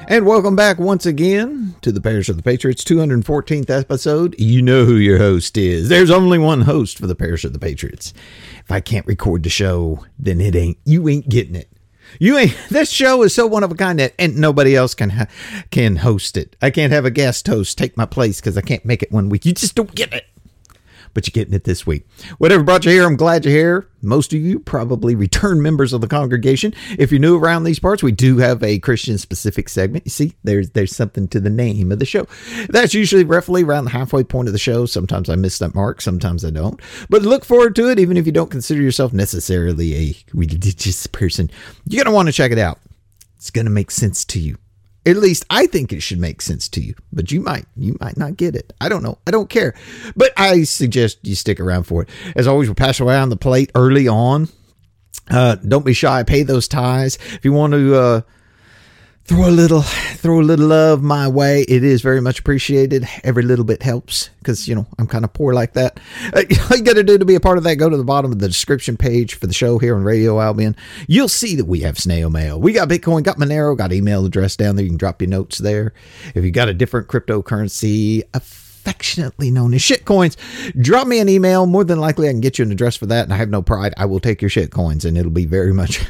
And welcome back once again to the Parish of the Patriots, 214th episode. You know who your host is. There's only one host for the Parish of the Patriots. If I can't record the show, then you ain't getting it. This show is so one of a kind that and nobody else can host it. I can't have a guest host take my place because I can't make it one week. You just don't get it. But you're getting it this week. Whatever brought you here, I'm glad you're here. Most of you probably return members of the congregation. If you're new around these parts, we do have a Christian-specific segment. You see, there's something to the name of the show. That's usually roughly around the halfway point of the show. Sometimes I miss that mark. Sometimes I don't. But look forward to it, even if you don't consider yourself necessarily a religious person. You're going to want to check it out. It's going to make sense to you. At least I think it should make sense to you, but you might not get it. I don't know. I don't care, but I suggest you stick around for it. As always, we'll pass around the plate early on. Don't be shy. Pay those tithes. If you want to throw a little love my way, it is very much appreciated. Every little bit helps because, I'm kind of poor like that. All you got to do to be a part of that, go to the bottom of the description page for the show here on Radio Albion. You'll see that we have snail mail. We got Bitcoin, got Monero, got email address down there. You can drop your notes there. If you got a different cryptocurrency, affectionately known as shitcoins, drop me an email. More than likely I can get you an address for that, and I have no pride. I will take your shitcoins, and it'll be very much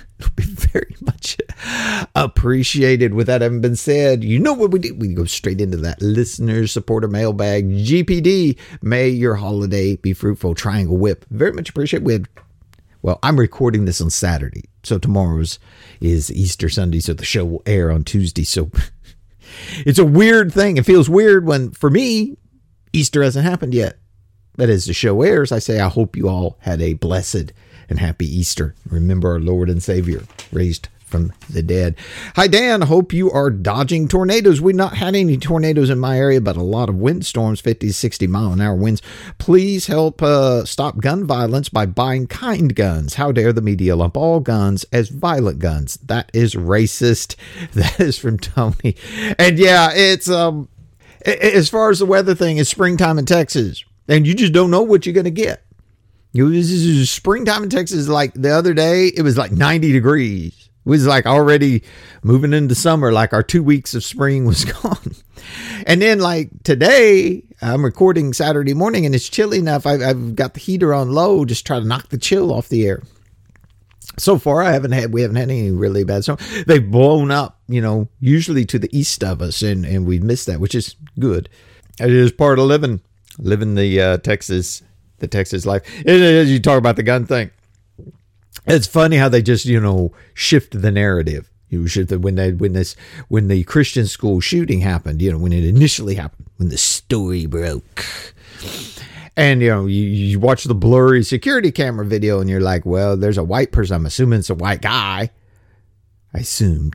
appreciated. With that having been said, you know what we do? We go straight into that listener supporter mailbag. GPD, may your holiday be fruitful. Triangle Whip, very much appreciate. I'm recording this on Saturday, so tomorrow is Easter Sunday, so the show will air on Tuesday. So it's a weird thing. It feels weird when, for me, Easter hasn't happened yet. But as the show airs, I say I hope you all had a blessed and happy Easter. Remember our Lord and Savior raised from the dead. Hi, Dan. Hope you are dodging tornadoes. We've not had any tornadoes in my area, but a lot of windstorms, 50 to 60 mile an hour winds. Please help stop gun violence by buying kind guns. How dare the media lump all guns as violent guns? That is racist. That is from Tony. And yeah, it's as far as the weather thing, it's springtime in Texas, and you just don't know what you're going to get. This is springtime in Texas. Like the other day, it was like 90 degrees. It was like already moving into summer, like our 2 weeks of spring was gone. And then like today, I'm recording Saturday morning, and it's chilly enough. I've got the heater on low, just try to knock the chill off the air. So far, we haven't had any really bad storm. They've blown up, usually to the east of us, and we've missed that, which is good. It is part of living the Texas life. As you talk about the gun thing, it's funny how they just, shift the narrative. When the Christian school shooting happened, when it initially happened, when the story broke. And, you watch the blurry security camera video and you're like, well, there's a white person. I'm assuming it's a white guy. I assumed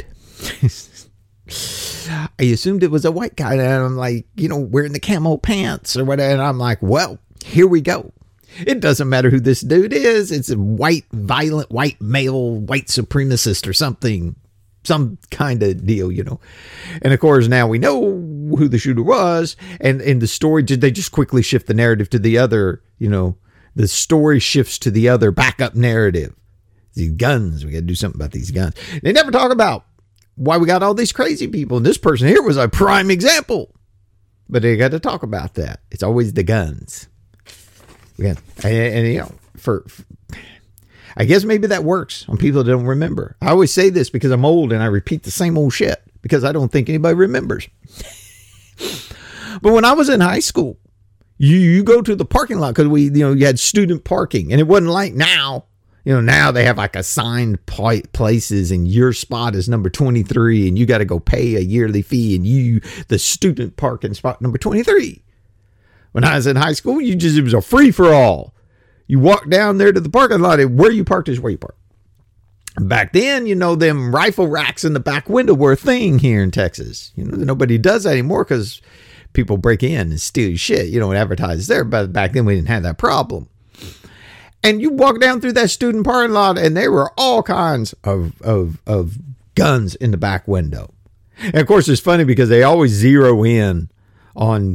it was a white guy. And I'm like, wearing the camo pants or whatever. And I'm like, well, here we go. It doesn't matter who this dude is. It's a violent, white male, white supremacist or something. Some kind of deal, And of course, now we know who the shooter was. And in the story, they just quickly shift the narrative to the other, the story shifts to the other backup narrative. These guns, we got to do something about these guns. They never talk about why we got all these crazy people. And this person here was a prime example. But they got to talk about that. It's always the guns. And I guess maybe that works on people that don't remember. I always say this because I'm old and I repeat the same old shit because I don't think anybody remembers. But when I was in high school, you go to the parking lot because you had student parking, and it wasn't like now. Now they have like assigned places, and your spot is number 23, and you got to go pay a yearly fee, and the student parking spot number 23. When I was in high school, it was a free for all. You walk down there to the parking lot, and where you parked is where you park. Back then, them rifle racks in the back window were a thing here in Texas. Nobody does that anymore because people break in and steal your shit. You don't advertise there, but back then we didn't have that problem. And you walk down through that student parking lot, and there were all kinds of guns in the back window. And of course, it's funny because they always zero in on,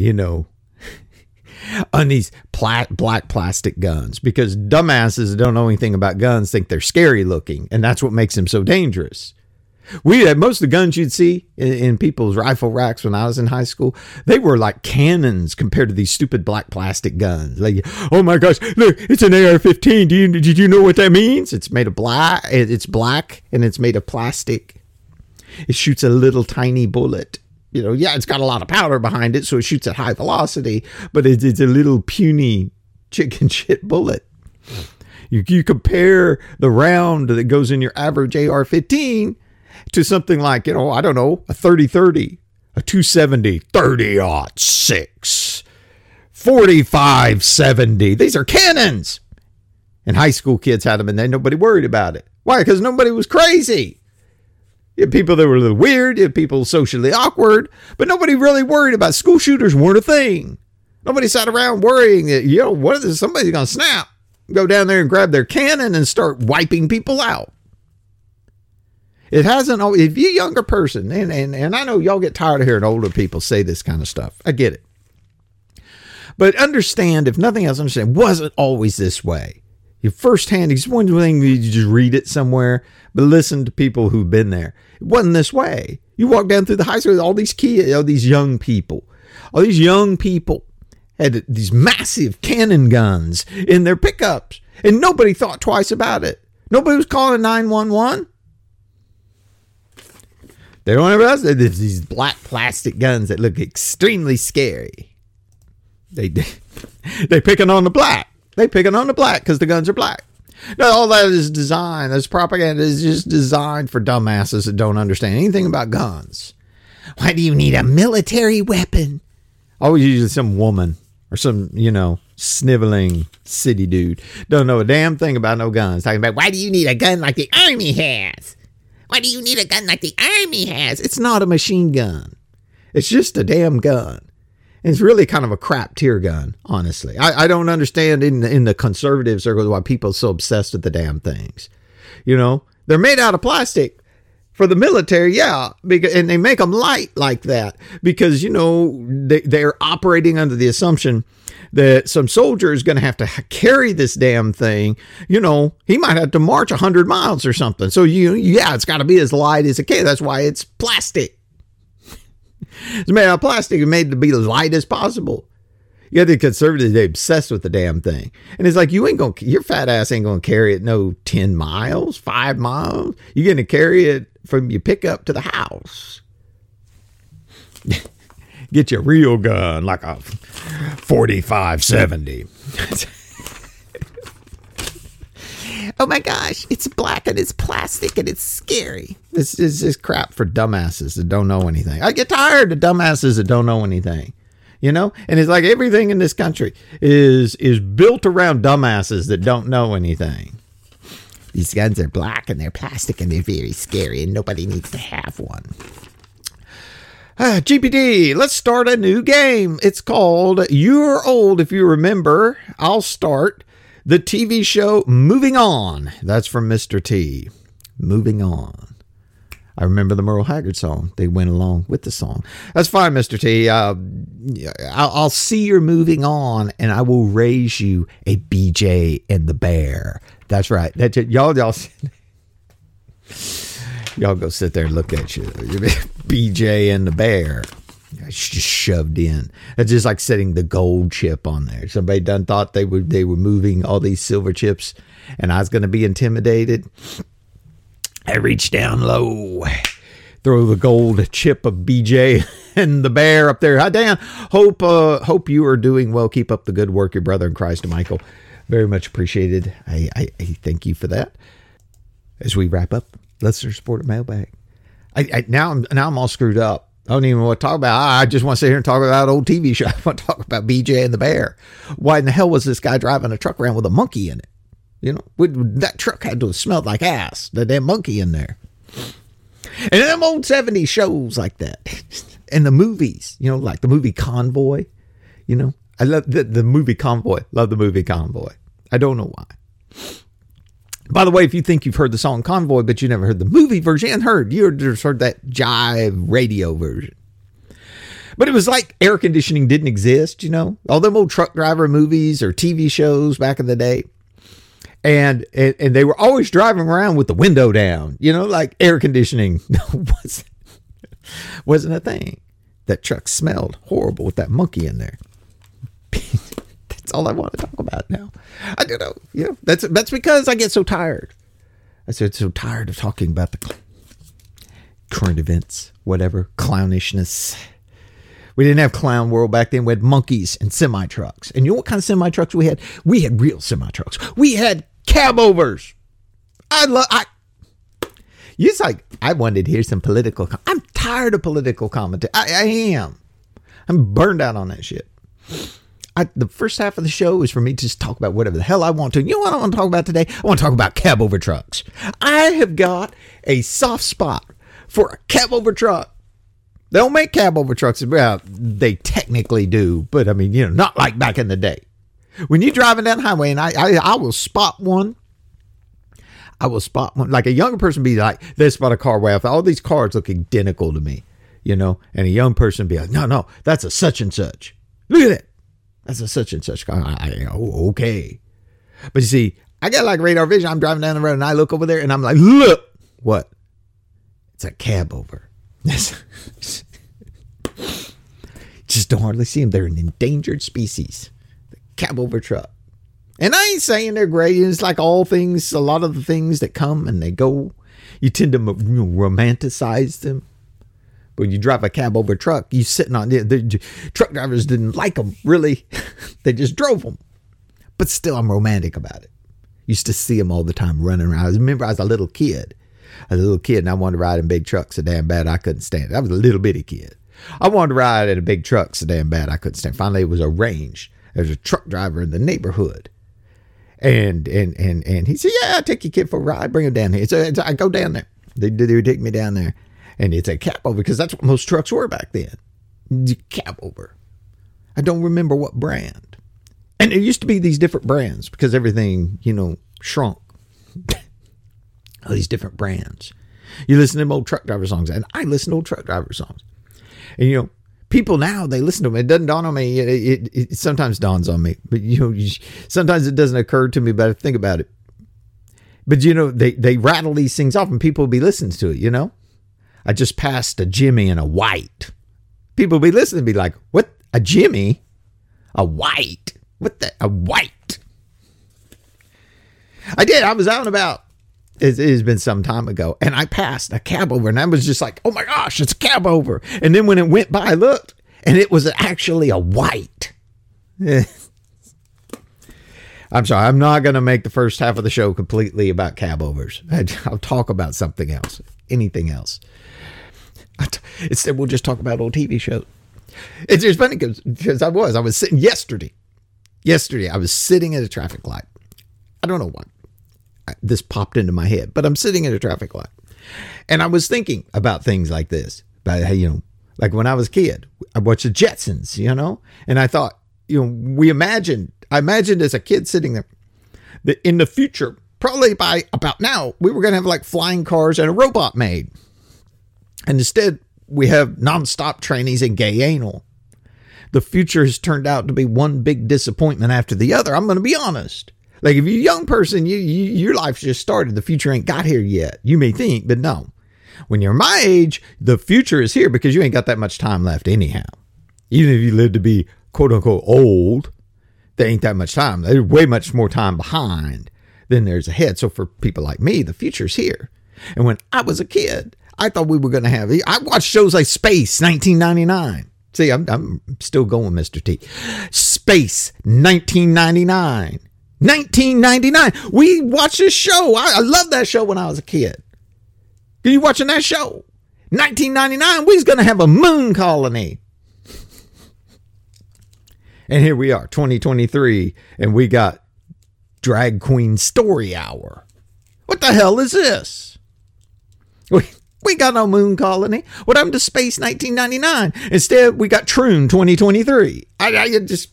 on these black plastic guns, because dumbasses that don't know anything about guns think they're scary looking, and that's what makes them so dangerous. We had most of the guns you'd see in people's rifle racks when I was in high school. They were like cannons compared to these stupid black plastic guns. Like, oh my gosh, look, it's an AR-15. Did you know what that means? It's made of black. It's black and it's made of plastic. It shoots a little tiny bullet. You know, yeah, it's got a lot of powder behind it, so it shoots at high velocity, but it's a little puny chicken shit bullet. You compare the round that goes in your average AR-15 to something like, you know, I don't know, a 30-30, a 270, 30-06, 45-70. These are cannons. And high school kids had them and then nobody worried about it. Why? Because nobody was crazy. You had people that were a little weird. You had people socially awkward. But nobody really worried about school shooters weren't a thing. Nobody sat around worrying that, you know, what is this? Somebody's going to snap. Go down there and grab their cannon and start wiping people out. It hasn't always, if you're a younger person, and I know y'all get tired of hearing older people say this kind of stuff. I get it. But understand, if nothing else, understand, it wasn't always this way. Your firsthand, it's one thing you just read it somewhere, but listen to people who've been there. It wasn't this way. You walk down through the high school with all these kids, all these young people had these massive cannon guns in their pickups, and nobody thought twice about it. Nobody was calling 911. They don't ever ask. There's these black plastic guns that look extremely scary. They picking on the black. They picking on the black because the guns are black. No, all that is designed. This propaganda is just designed for dumbasses that don't understand anything about guns. Why do you need a military weapon? Always usually some woman or some, you know, sniveling city dude. Don't know a damn thing about no guns. Talking about, why do you need a gun like the Army has? Why do you need a gun like the Army has? It's not a machine gun. It's just a damn gun. And it's really kind of a crap tier gun, honestly. I don't understand in the conservative circles why people are so obsessed with the damn things. You know, they're made out of plastic. For the military, yeah, and they make them light like that because, you know, they're operating under the assumption that some soldier is going to have to carry this damn thing. You know, he might have to march 100 miles or something. So, it's got to be as light as it can. That's why it's plastic. It's made out of plastic and made to be as light as possible. You got the conservatives, they obsessed with the damn thing. And it's like, your fat ass ain't going to carry it no 10 miles, 5 miles. You're going to carry it from your pickup to the house. Get your real gun, like a 45-70. Oh my gosh, it's black and it's plastic and it's scary. This is just crap for dumbasses that don't know anything. I get tired of dumbasses that don't know anything. You know, and it's like everything in this country is built around dumbasses that don't know anything. These guns are black and they're plastic and they're very scary and nobody needs to have one. GPD, let's start a new game. It's called You're Old If You Remember. I'll start the TV show Moving On. That's from Mr. T. Moving On. I remember the Merle Haggard song. They went along with the song. That's fine, Mr. T. I'll see you're moving on, and I will raise you a BJ and the Bear. That's right. That's it. Y'all go sit there and look at you. BJ and the Bear. It's just shoved in. It's just like setting the gold chip on there. Somebody done thought they were moving all these silver chips, and I was going to be intimidated. I reach down low, throw the gold chip of BJ and the Bear up there. Hi, Dan. Hope you are doing well. Keep up the good work, your brother in Christ, Michael. Very much appreciated. I thank you for that. As we wrap up, Listener Supporter Mailbag. Now I'm all screwed up. I don't even know what to talk about. I just want to sit here and talk about an old TV show. I want to talk about BJ and the Bear. Why in the hell was this guy driving a truck around with a monkey in it? You know, that truck had to have smelled like ass. The damn monkey in there. And them old 70s shows like that. And the movies, you know, like the movie Convoy. You know, I love the movie Convoy. Love the movie Convoy. I don't know why. By the way, if you think you've heard the song Convoy, but you never heard the movie version, you just heard that jive radio version. But it was like air conditioning didn't exist, you know. All them old truck driver movies or TV shows back in the day. And they were always driving around with the window down, like air conditioning wasn't a thing. That truck smelled horrible with that monkey in there. That's all I want to talk about now. I don't know. That's because I get so tired. I said so tired of talking about the current events, whatever, clownishness. We didn't have Clown World back then. We had monkeys and semi-trucks. And you know what kind of semi-trucks we had? We had real semi-trucks. We had cab-overs. It's like, I wanted to hear some political. I'm tired of political commentary. I am. I'm burned out on that shit. The first half of the show is for me to just talk about whatever the hell I want to. You know what I want to talk about today? I want to talk about cab-over trucks. I have got a soft spot for a cab-over truck. They don't make cab-over trucks. Well, they technically do, but I mean, not like back in the day. When you're driving down the highway, and I will spot one. I will spot one. Like a younger person be like, they spot a car way off. All these cars look identical to me, and a young person be like, no, that's a such and such. Look at it. That's a such and such car. Okay. But you see, I got like radar vision. I'm driving down the road and I look over there and I'm like, look. What? It's a cab over. Just don't hardly see them. They're an endangered species. The cab over truck. And I ain't saying they're great. It's like all things, a lot of the things that come and they go, you tend to romanticize them. But when you drive a cab over truck, you sitting on the truck drivers didn't like them, really. They just drove them. But still, I'm romantic about it. Used to see them all the time running around. I remember I was a little kid. And I wanted to ride in big trucks so damn bad I couldn't stand it. I was a little bitty kid. I wanted to ride in a big truck so damn bad I couldn't stand it. Finally, it was arranged. There was a truck driver in the neighborhood. And he said, yeah, I'll take your kid for a ride. Bring him down here. So I go down there. They would take me down there. And it's a cab over because that's what most trucks were back then. Cab over. I don't remember what brand. And there used to be these different brands because everything, shrunk. All these different brands. You listen to them old truck driver songs, and I listen to old truck driver songs. And people now, they listen to them. It doesn't dawn on me. It sometimes dawns on me, but sometimes it doesn't occur to me. But I think about it. But they rattle these things off, and people will be listening to it. I just passed a Jimmy and a white. People will be listening and be like, "What? A Jimmy? A white? What the? A white?" I did. I was out and about. It has been some time ago, and I passed a cab over, and I was just like, oh my gosh, it's a cab over. And then when it went by, I looked, and it was actually a white. I'm sorry, I'm not going to make the first half of the show completely about cab overs. I'll talk about something else, anything else. Instead, we'll just talk about old TV shows. It's just funny because I was sitting yesterday, I was sitting at a traffic light. I don't know why. This popped into my head, but I'm sitting at a traffic light and I was thinking about things like this, about how, like when I was a kid, I watched the Jetsons, and I thought, I imagined as a kid sitting there that in the future, probably by about now, we were going to have like flying cars and a robot maid. And instead we have nonstop trainees and gay anal. The future has turned out to be one big disappointment after the other. I'm going to be honest. Like if you're a young person, your life's just started. The future ain't got here yet. You may think, but no. When you're my age, the future is here because you ain't got that much time left anyhow. Even if you live to be quote unquote old, there ain't that much time. There's way much more time behind than there's ahead. So for people like me, the future's here. And when I was a kid, I thought we were going to have, I watched shows like Space 1999. See, I'm still going, Mr. T. Space 1999. 1999. We watched this show. I loved that show when I was a kid. Are you watching that show? 1999, we was going to have a moon colony. And here we are, 2023, and we got Drag Queen Story Hour. What the hell is this? We got no moon colony. What happened to Space 1999? Instead, we got Troon 2023. I just...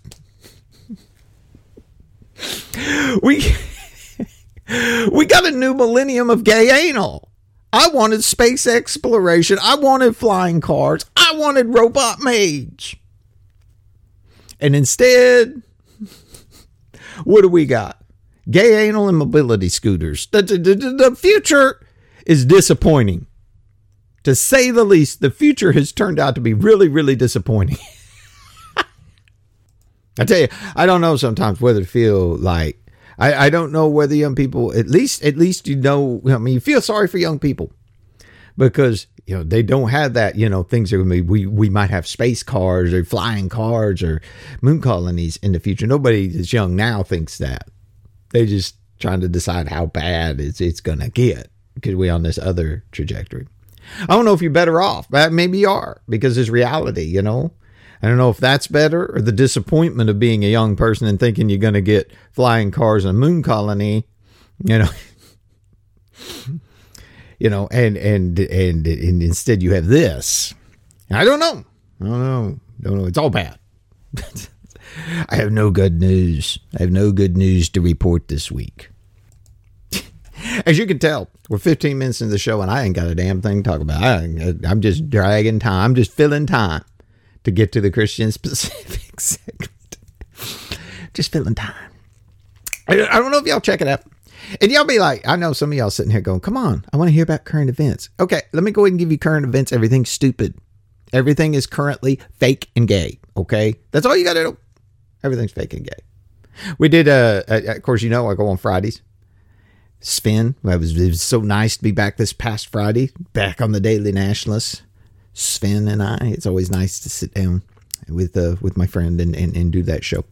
We got a new millennium of gay anal. I wanted space exploration. I wanted flying cars. I wanted robot maids. And instead, what do we got? Gay anal and mobility scooters. The future is disappointing. To say the least, the future has turned out to be really, really disappointing. I tell you, I don't know sometimes whether to feel like, I don't know whether young people, at least you feel sorry for young people because, they don't have that, things are going to be, we might have space cars or flying cars or moon colonies in the future. Nobody that's young now thinks that. They just trying to decide how bad it's going to get because we're on this other trajectory. I don't know if you're better off. Maybe you are because it's reality, I don't know if that's better or the disappointment of being a young person and thinking you're going to get flying cars and a moon colony, and instead you have this. I don't know. Don't know. It's all bad. I have no good news. I have no good news to report this week. As you can tell, we're 15 minutes into the show and I ain't got a damn thing to talk about. I'm just dragging time. I'm just filling time to get to the Christian specific segment. Just filling time. I don't know if y'all check it out. And y'all be like, I know some of y'all sitting here going, come on, I want to hear about current events. Okay, let me go ahead and give you current events. Everything's stupid. Everything is currently fake and gay. Okay? That's all you got to do. Everything's fake and gay. We did, of course, I go on Fridays. Sven, it was so nice to be back this past Friday, back on the Daily Nationalist. Sven and I, it's always nice to sit down with my friend and do that show.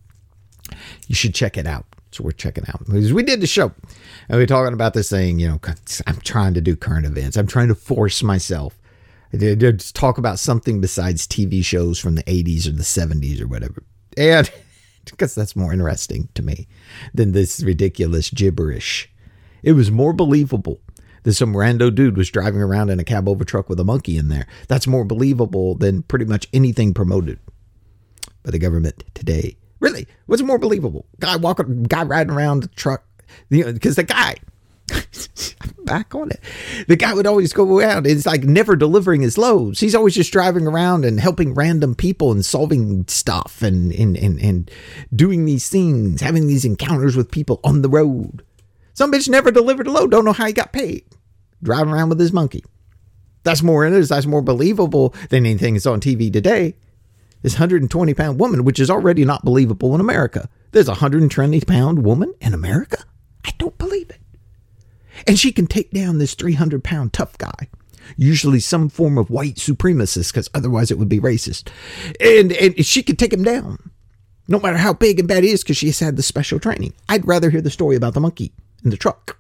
You should check it out. It's worth checking out. Because we did the show and we were talking about this thing, I'm trying to do current events. I'm trying to force myself to talk about something besides TV shows from the 80s or the 70s or whatever. And because that's more interesting to me than this ridiculous gibberish. It was more believable that some rando dude was driving around in a cab over truck with a monkey in there. That's more believable than pretty much anything promoted by the government today. Really? What's more believable? Guy riding around the truck, because the guy, I'm back on it. The guy would always go around. It's like never delivering his loads. He's always just driving around and helping random people and solving stuff and doing these things, having these encounters with people on the road. Some bitch never delivered a load. Don't know how he got paid. Driving around with his monkey. That's more believable than anything that's on TV today. This 120-pound woman, which is already not believable in America. There's a 120-pound woman in America? I don't believe it. And she can take down this 300-pound tough guy. Usually some form of white supremacist, because otherwise it would be racist. And she could take him down. No matter how big and bad he is, because she has had the special training. I'd rather hear the story about the monkey in the truck.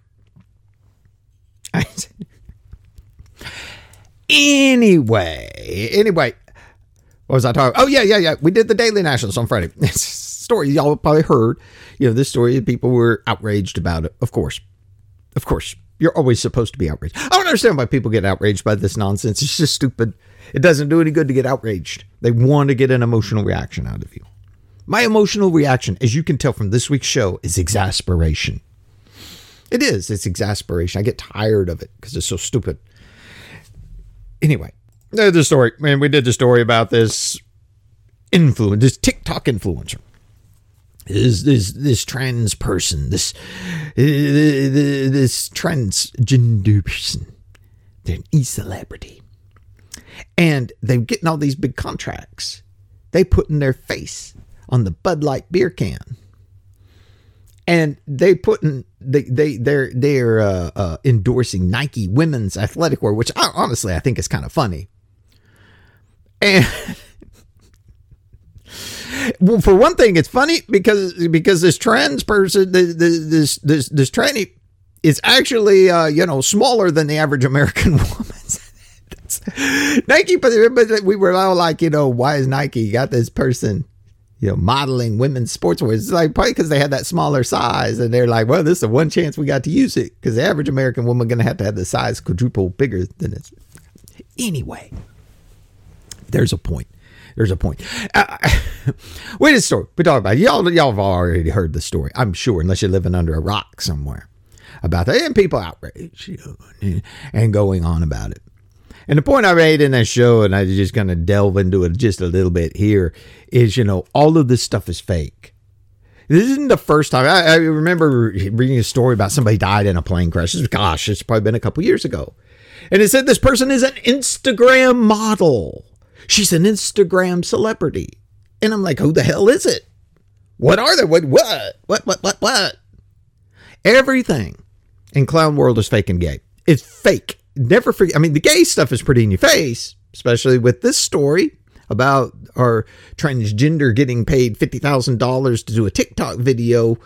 Anyway. What was I talking? Oh, yeah. We did the Daily Nationals on Friday. Story y'all probably heard. This story, people were outraged about it. Of course. You're always supposed to be outraged. I don't understand why people get outraged by this nonsense. It's just stupid. It doesn't do any good to get outraged. They want to get an emotional reaction out of you. My emotional reaction, as you can tell from this week's show, is exasperation. It is. It's exasperation. I get tired of it because it's so stupid. Anyway, the story. Man, we did the story about this TikTok influencer. This trans person, this transgender person. They're an e-celebrity. And they're getting all these big contracts. They putting their face on the Bud Light beer can. And they're endorsing Nike women's athletic wear, which honestly I think is kind of funny. And well, for one thing, it's funny because this trans person, this tranny, is actually smaller than the average American woman. Nike, but we were all like, why is Nike got this person, modeling women's sportswear? It's like probably because they had that smaller size, and they're like, well, this is the one chance we got to use it because the average American woman going to have the size quadruple bigger than it. Anyway, there's a point. Wait a story. We talk about it. Y'all have already heard the story, I'm sure, unless you're living under a rock somewhere about that, and people outraged, and going on about it. And the point I made in that show, and I'm just going to delve into it just a little bit here, is, all of this stuff is fake. This isn't the first time. I remember reading a story about somebody died in a plane crash. Gosh, it's probably been a couple years ago. And it said this person is an Instagram model. She's an Instagram celebrity. And I'm like, who the hell is it? What are they? What? Everything in clown world is fake and gay. It's fake. Never forget. I mean, the gay stuff is pretty in your face, especially with this story about our transgender getting paid $50,000 to do a TikTok video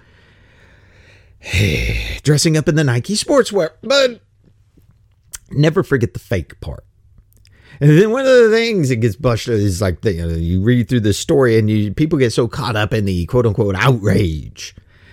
dressing up in the Nike sportswear. But never forget the fake part. And then one of the things that gets busted is like, you read through this story and people get so caught up in the quote unquote outrage.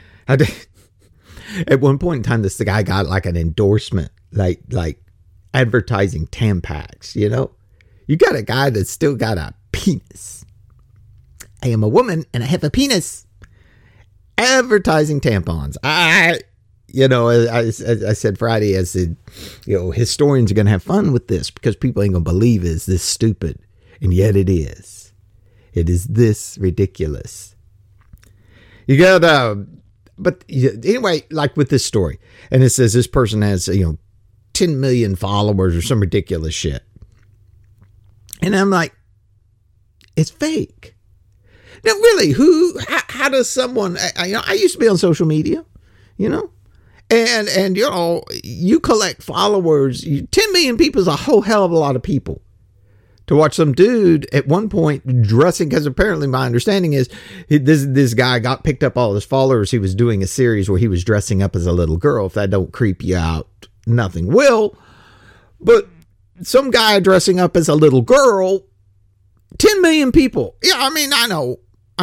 At one point in time, the guy got like an endorsement, like advertising Tampax, you know? You got a guy that's still got a penis. I am a woman and I have a penis. Advertising tampons. I said Friday, I said, historians are going to have fun with this because people ain't going to believe it's this stupid. And yet it is. It is this ridiculous. You got, but anyway, like with this story, and it says this person has, 10 million followers or some ridiculous shit. And I'm like, it's fake. Now, really, how does someone, I used to be on social media, and you collect followers. 10 million people is a whole hell of a lot of people. To watch some dude at one point dressing, because apparently my understanding is this guy got picked up all his followers. He was doing a series where he was dressing up as a little girl. If that don't creep you out, nothing will. But some guy dressing up as a little girl, 10 million people. Yeah, I mean, I know.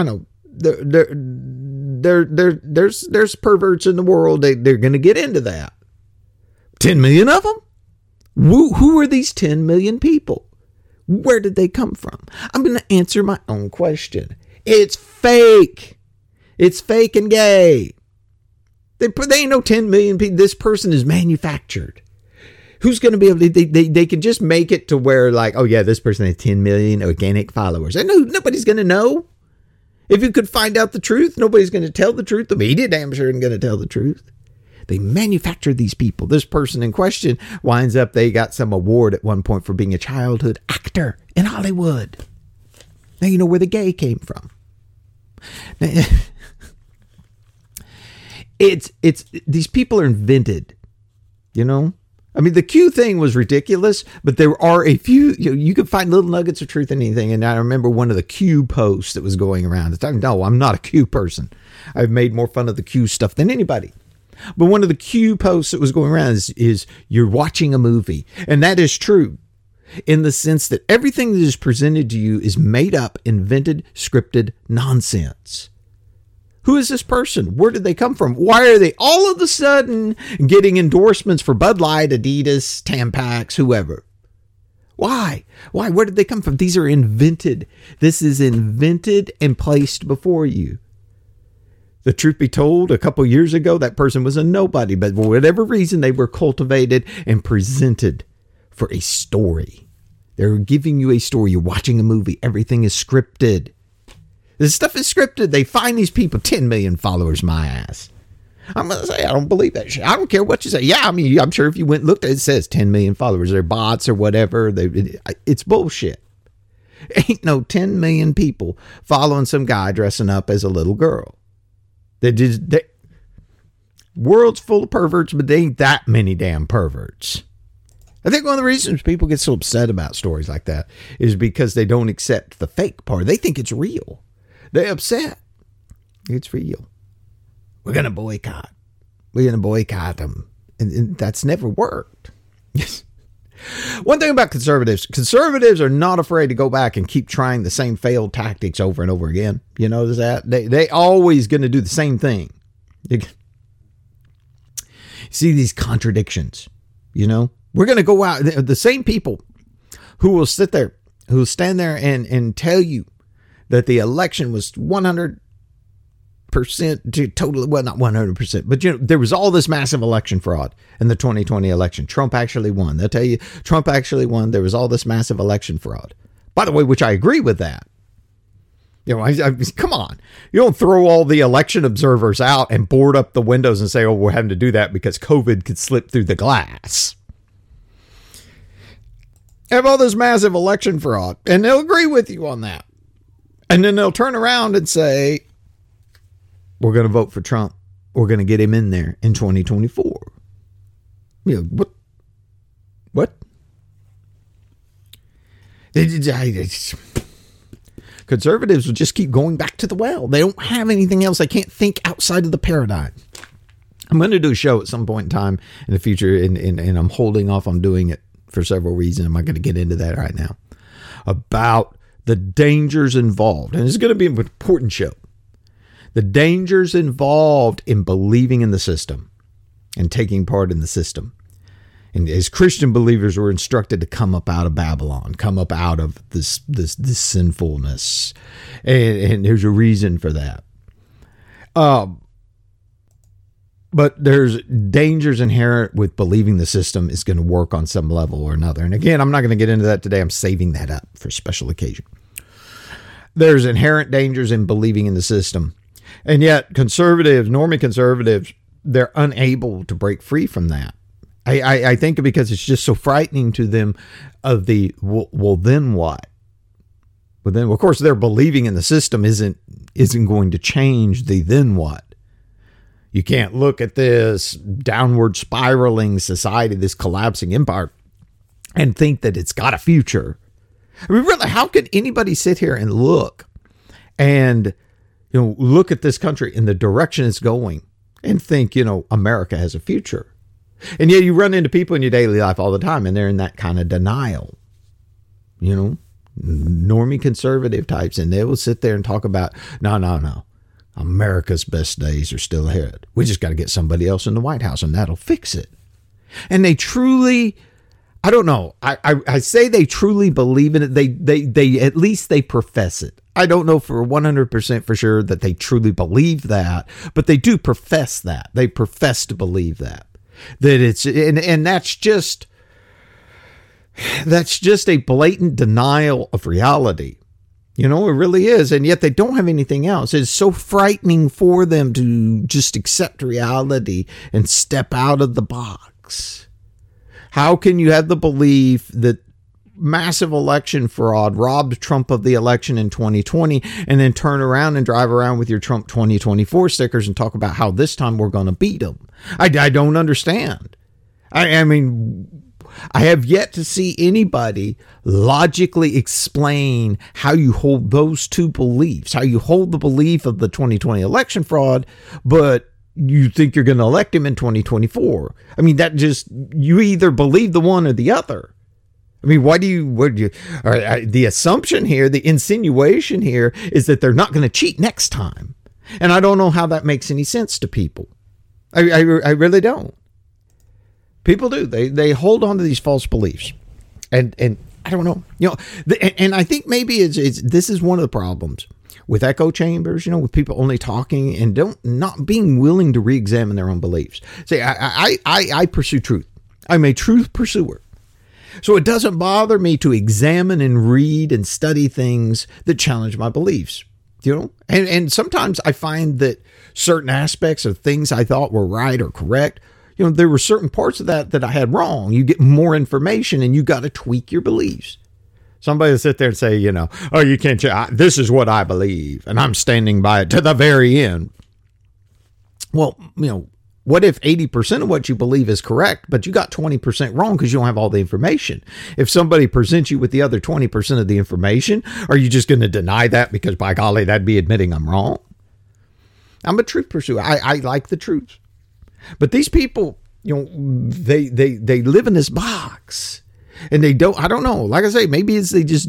There's perverts in the world. They're going to get into that. 10 million of them? Who are these 10 million people? Where did they come from? I'm going to answer my own question. It's fake. It's fake and gay. They ain't no 10 million people. This person is manufactured. Who's going to be able to, they can just make it to where like, oh yeah, this person has 10 million organic followers. I know nobody's going to know. If you could find out the truth, nobody's going to tell the truth. The media damn sure isn't going to tell the truth. They manufacture these people. This person in question winds up, they got some award at one point for being a childhood actor in Hollywood. Now you know where the gay came from. Now, it's these people are invented, I mean, the Q thing was ridiculous, but there are a few, you can find little nuggets of truth in anything. And I remember one of the Q posts that was going around. No, I'm not a Q person. I've made more fun of the Q stuff than anybody. But one of the Q posts that was going around is you're watching a movie. And that is true in the sense that everything that is presented to you is made up, invented, scripted nonsense. Who is this person? Where did they come from? Why are they all of a sudden getting endorsements for Bud Light, Adidas, Tampax, whoever? Why? Where did they come from? These are invented. This is invented and placed before you. The truth be told, a couple years ago, that person was a nobody, but for whatever reason, they were cultivated and presented for a story. They're giving you a story. You're watching a movie. Everything is scripted. This stuff is scripted. They find these people 10 million followers, my ass. I'm going to say, I don't believe that shit. I don't care what you say. Yeah, I mean, I'm sure if you went and looked at it, it says 10 million followers. They're bots or whatever. It's bullshit. Ain't no 10 million people following some guy dressing up as a little girl. World's full of perverts, but they ain't that many damn perverts. I think one of the reasons people get so upset about stories like that is because they don't accept the fake part. They think it's real. They're upset. It's real. We're going to boycott. We're going to boycott them. And that's never worked. Yes. One thing about conservatives are not afraid to go back and keep trying the same failed tactics over and over again. You notice that? They always going to do the same thing. You see these contradictions, We're going to go out. The same people who will sit there, who will stand there and tell you that the election was 100% to totally, well, not 100%, but there was all this massive election fraud in the 2020 election. Trump actually won. They'll tell you Trump actually won. There was all this massive election fraud. By the way, which I agree with that. You know, come on. You don't throw all the election observers out and board up the windows and say, oh, we're having to do that because COVID could slip through the glass. Have all this massive election fraud, and they'll agree with you on that. And then they'll turn around and say, we're going to vote for Trump. We're going to get him in there in 2024. You know, what? Conservatives will just keep going back to the well. They don't have anything else. They can't think outside of the paradigm. I'm going to do a show at some point in time in the future, and I'm holding off on doing it for several reasons. I'm not going to get into that right now. About the dangers involved. And it's going to be an important show. The dangers involved in believing in the system and taking part in the system. And as Christian believers, we're instructed to come up out of Babylon, come up out of this sinfulness. And there's a reason for that. But there's dangers inherent with believing the system is going to work on some level or another. And again, I'm not going to get into that today. I'm saving that up for a special occasion. There's inherent dangers in believing in the system. And yet conservatives, normie conservatives, they're unable to break free from that. I think because it's just so frightening to them of the, well, then what? But then, of course, their believing in the system isn't going to change the then what. You can't look at this downward spiraling society, this collapsing empire, and think that it's got a future. I mean, really, how could anybody sit here and look and, look at this country in the direction it's going and think, America has a future? And yet you run into people in your daily life all the time, and they're in that kind of denial, normie conservative types. And they will sit there and talk about, no. America's best days are still ahead. We just got to get somebody else in the White House and that'll fix it. And they truly, I don't know. I say they truly believe in it. They at least they profess it. I don't know for 100% for sure that they truly believe that, but they do profess that. They profess to believe that it's, and that's just a blatant denial of reality. It really is. And yet they don't have anything else. It's so frightening for them to just accept reality and step out of the box. How can you have the belief that massive election fraud robbed Trump of the election in 2020 and then turn around and drive around with your Trump 2024 stickers and talk about how this time we're going to beat him? I don't understand. I mean, I have yet to see anybody logically explain how you hold those two beliefs, how you hold the belief of the 2020 election fraud, but you think you're going to elect him in 2024. I mean, you either believe the one or the other. I mean, the assumption here, the insinuation here is that they're not going to cheat next time. And I don't know how that makes any sense to people. I really don't. People do. They hold on to these false beliefs. And I don't know. And I think maybe this is one of the problems with echo chambers, with people only talking and not being willing to re-examine their own beliefs. Say, I pursue truth. I'm a truth pursuer. So it doesn't bother me to examine and read and study things that challenge my beliefs. And sometimes I find that certain aspects of things I thought were right or correct, there were certain parts of that I had wrong. You get more information and you got to tweak your beliefs. Somebody will sit there and say, oh, you can't, this is what I believe and I'm standing by it to the very end. Well, what if 80% of what you believe is correct, but you got 20% wrong because you don't have all the information? If somebody presents you with the other 20% of the information, are you just going to deny that because, by golly, that'd be admitting I'm wrong? I'm a truth pursuer. I like the truth. But these people, they live in this box and I don't know. Like I say, maybe they just,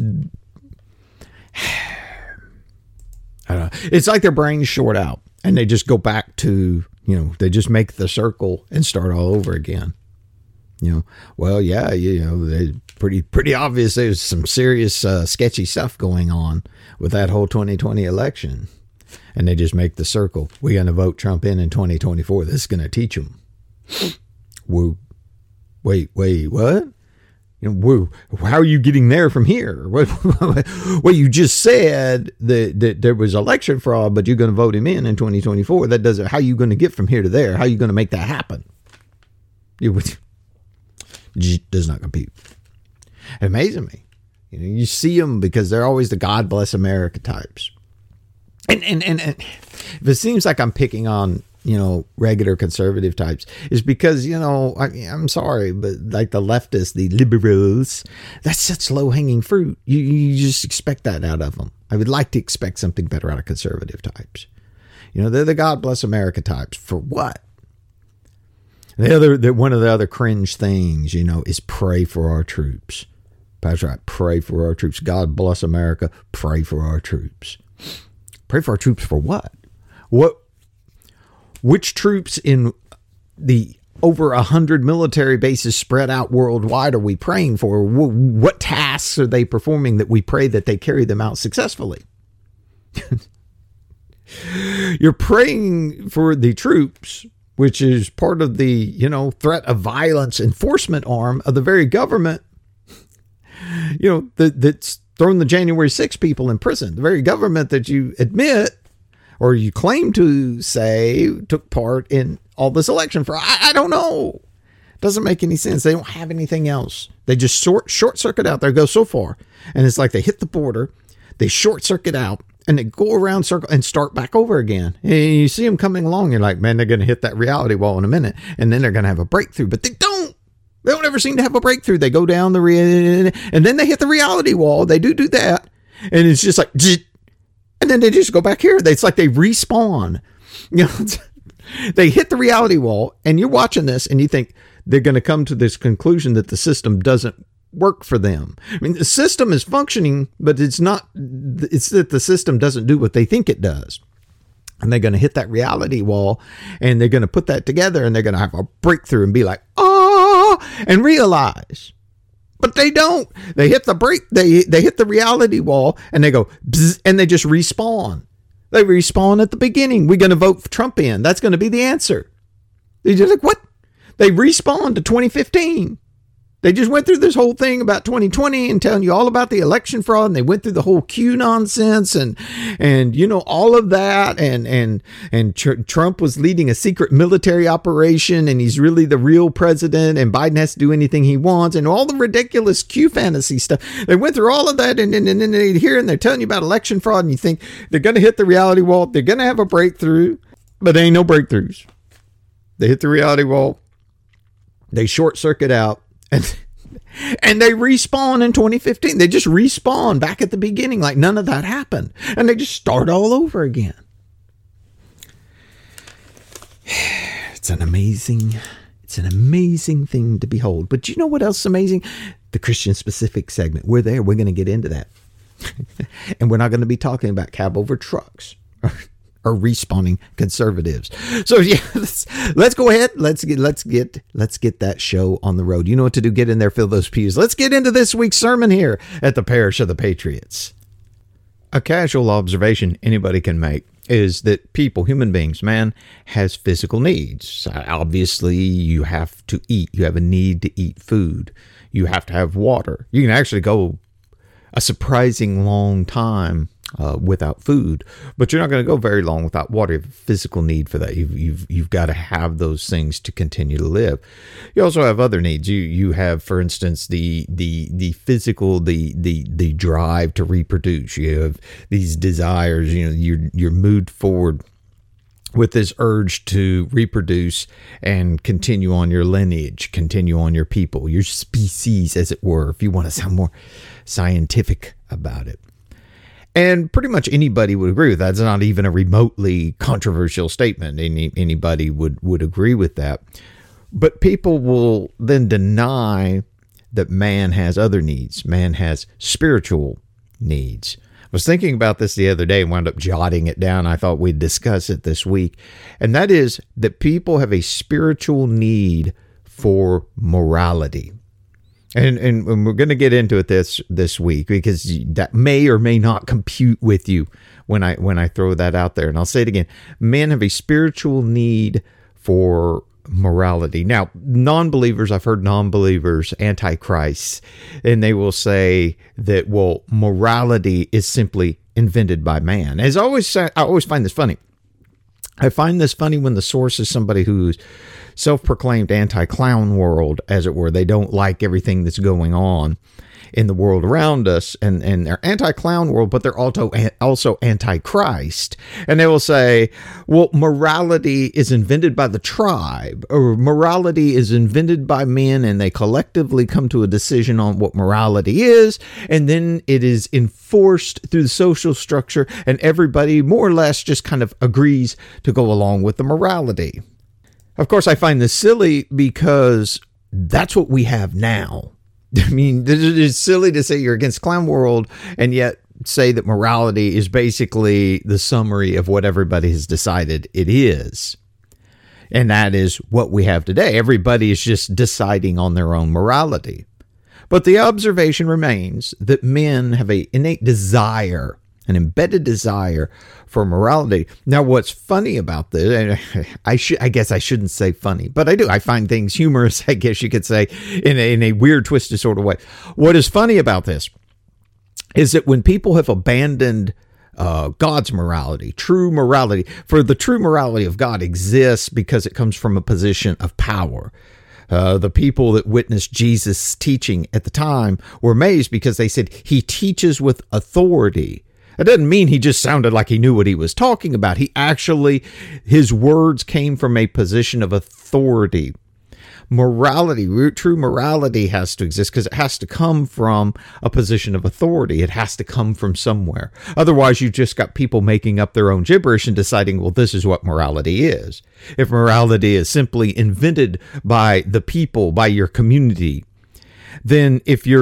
I don't know. It's like their brains short out and they just go back to, they just make the circle and start all over again. Well, yeah, they pretty obvious. There's some serious sketchy stuff going on with that whole 2020 election. And they just make the circle. We're going to vote Trump in 2024. This is going to teach them. Woo. Wait, what? Whoa, how are you getting there from here? Well, you just said that there was election fraud, but you're going to vote him in 2024. That doesn't. How are you going to get from here to there? How are you going to make that happen? It does not compute. It amazes me. You see them because they're always the God bless America types. And if it seems like I'm picking on, regular conservative types, is because, I'm sorry, but like the leftists, the liberals, that's such low hanging fruit. You just expect that out of them. I would like to expect something better out of conservative types. They're the God bless America types. For what? One of the other cringe things, is pray for our troops. That's right. Pray for our troops. God bless America. Pray for our troops. Pray for our troops for what? Which troops in the over 100 military bases spread out worldwide are we praying for? What tasks are they performing that we pray that they carry them out successfully? You're praying for the troops, which is part of the, threat of violence enforcement arm of the very government, that's thrown the January 6 people in prison. The very government that you admit or you claim to say took part in all this election fraud. I don't know. Doesn't make any sense. They don't have anything else. They just short circuit out there, go so far. And it's like they hit the border, they short circuit out, and they go around circle and start back over again. And you see them coming along. You're like, man, they're going to hit that reality wall in a minute. And then they're going to have a breakthrough. But they don't. They don't ever seem to have a breakthrough. They go down and then they hit the reality wall. They do that. And it's just like, and then they just go back here. It's like they respawn. They hit the reality wall, and you're watching this and you think they're going to come to this conclusion that the system doesn't work for them. I mean, the system is functioning, but it's that the system doesn't do what they think it does. And they're going to hit that reality wall, and they're going to put that together, and they're going to have a breakthrough and be like, and realize. But they don't. They hit they hit the reality wall, and they go, bzz, and they just respawn. They respawn at the beginning. We're going to vote Trump in. That's going to be the answer. They're just like, what? They respawn to 2015. They just went through this whole thing about 2020 and telling you all about the election fraud, and they went through the whole Q nonsense and all of that, and Trump was leading a secret military operation, and he's really the real president, and Biden has to do anything he wants, and all the ridiculous Q fantasy stuff. They went through all of that, and then they hear and they're telling you about election fraud, and you think they're going to hit the reality wall, they're going to have a breakthrough, but there ain't no breakthroughs. They hit the reality wall, they short circuit out. And they respawn in 2015. They just respawn back at the beginning like none of that happened. And they just start all over again. It's an amazing thing to behold. But you know what else is amazing? The Christian specific segment. We're there. We're going to get into that. And we're not going to be talking about cab over trucks or respawning conservatives. So yeah, let's go ahead. Let's get that show on the road. You know what to do. Get in there, fill those pews. Let's get into this week's sermon here at the Parish of the Patriots. A casual observation anybody can make is that people, human beings, man, has physical needs. Obviously, you have to eat. You have a need to eat food. You have to have water. You can actually go a surprising long time without food, but you're not going to go very long without water. You have a physical need for that. You've got to have those things to continue to live. You also have other needs. You have, for instance, the physical, the drive to reproduce. You have these desires. You're moved forward with this urge to reproduce and continue on your lineage, continue on your people, your species, as it were, if you want to sound more scientific about it. And pretty much anybody would agree with that. It's not even a remotely controversial statement. Anybody would agree with that. But people will then deny that man has other needs. Man has spiritual needs. I was thinking about this the other day and wound up jotting it down. I thought we'd discuss it this week. And that is that people have a spiritual need for morality. And we're going to get into it this week because that may or may not compute with you when I throw that out there. And I'll say it again. Men have a spiritual need for morality. Now, non-believers, I've heard non-believers, antichrists, and they will say that, well, morality is simply invented by man. As I always say, I always find this funny. I find this funny when the source is somebody who's self-proclaimed anti-clown world, as it were. They don't like everything that's going on in the world around us, and they're anti-clown world, but they're also anti-Christ. And they will say, well, morality is invented by the tribe, or morality is invented by men, and they collectively come to a decision on what morality is, and then it is enforced through the social structure, and everybody more or less just kind of agrees to go along with the morality. Of course, I find this silly because that's what we have now. I mean, it's silly to say you're against clown world and yet say that morality is basically the summary of what everybody has decided it is. And that is what we have today. Everybody is just deciding on their own morality. But the observation remains that men have an innate desire, an embedded desire for morality. Now, what's funny about this, and I guess I shouldn't say funny, but I do. I find things humorous, I guess you could say, in a weird, twisted sort of way. What is funny about this is that when people have abandoned God's morality, true morality, for the true morality of God exists because it comes from a position of power. The people that witnessed Jesus' teaching at the time were amazed because they said he teaches with authority. That doesn't mean he just sounded like he knew what he was talking about. His words came from a position of authority. Morality, true morality has to exist because it has to come from a position of authority. It has to come from somewhere. Otherwise, you just got people making up their own gibberish and deciding, well, this is what morality is. If morality is simply invented by the people, by your community, then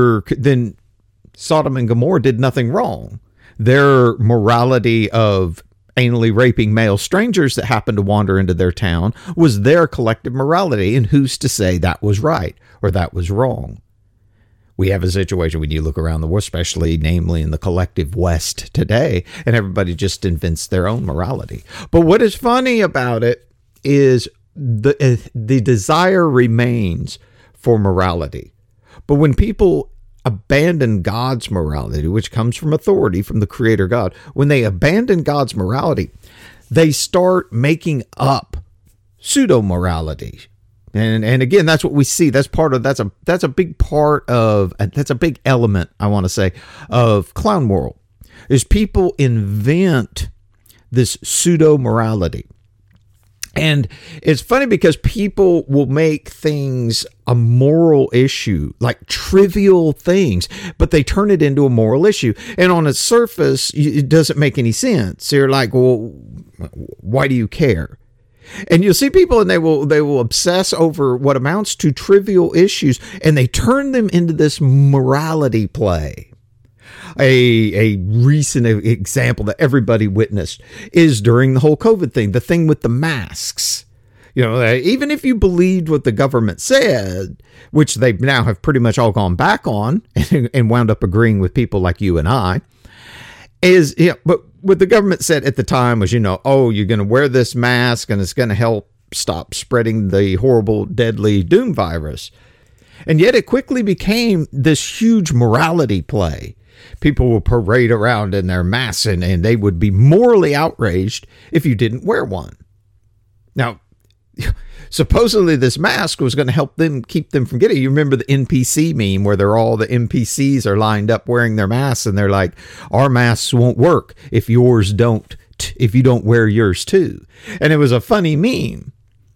Sodom and Gomorrah did nothing wrong. Their morality of anally raping male strangers that happened to wander into their town was their collective morality, and who's to say that was right or that was wrong? We have a situation when you look around the world, especially namely in the collective West today, and everybody just invents their own morality. But what is funny about it is the desire remains for morality. But when people abandon God's morality, which comes from authority from the Creator God, when they abandon God's morality, they start making up pseudo morality. And again, that's what we see. That's a big part of, that's a big element, I want to say, of clown world, is people invent this pseudo morality. And it's funny because people will make things a moral issue, like trivial things, but they turn it into a moral issue. And on its surface, it doesn't make any sense. You're like, well, why do you care? And you'll see people and they will obsess over what amounts to trivial issues, and they turn them into this morality play. A recent example that everybody witnessed is during the whole COVID thing, the thing with the masks. You know, even if you believed what the government said, which they now have pretty much all gone back on and wound up agreeing with people like you and I, but what the government said at the time was, you're going to wear this mask and it's going to help stop spreading the horrible, deadly doom virus. And yet it quickly became this huge morality play. People will parade around in their masks and they would be morally outraged if you didn't wear one. Now, supposedly this mask was going to help them keep them from getting it. You remember the NPC meme where all the NPCs are lined up wearing their masks and they're like, our masks won't work if you don't wear yours too. And it was a funny meme.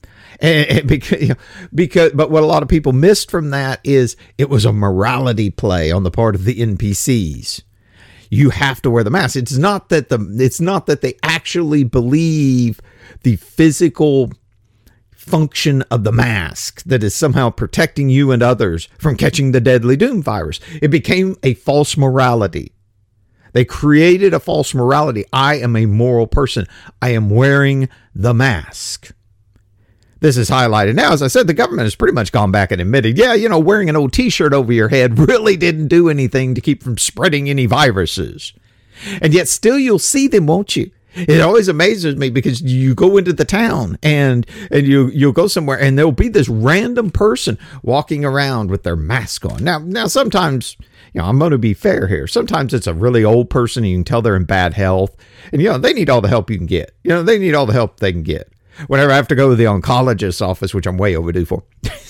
But what a lot of people missed from that is it was a morality play on the part of the NPCs. You have to wear the mask. It's not that they actually believe the physical function of the mask that is somehow protecting you and others from catching the deadly doom virus. It became a false morality. They created a false morality. I am a moral person. I am wearing the mask. This is highlighted now. As I said, the government has pretty much gone back and admitted, wearing an old t-shirt over your head really didn't do anything to keep from spreading any viruses. And yet still you'll see them, won't you? It always amazes me because you go into the town and you'll go somewhere and there'll be this random person walking around with their mask on. Now sometimes, I'm going to be fair here. Sometimes it's a really old person and you can tell they're in bad health, and they need all the help you can get. They need all the help they can get. Whenever I have to go to the oncologist's office, which I'm way overdue for.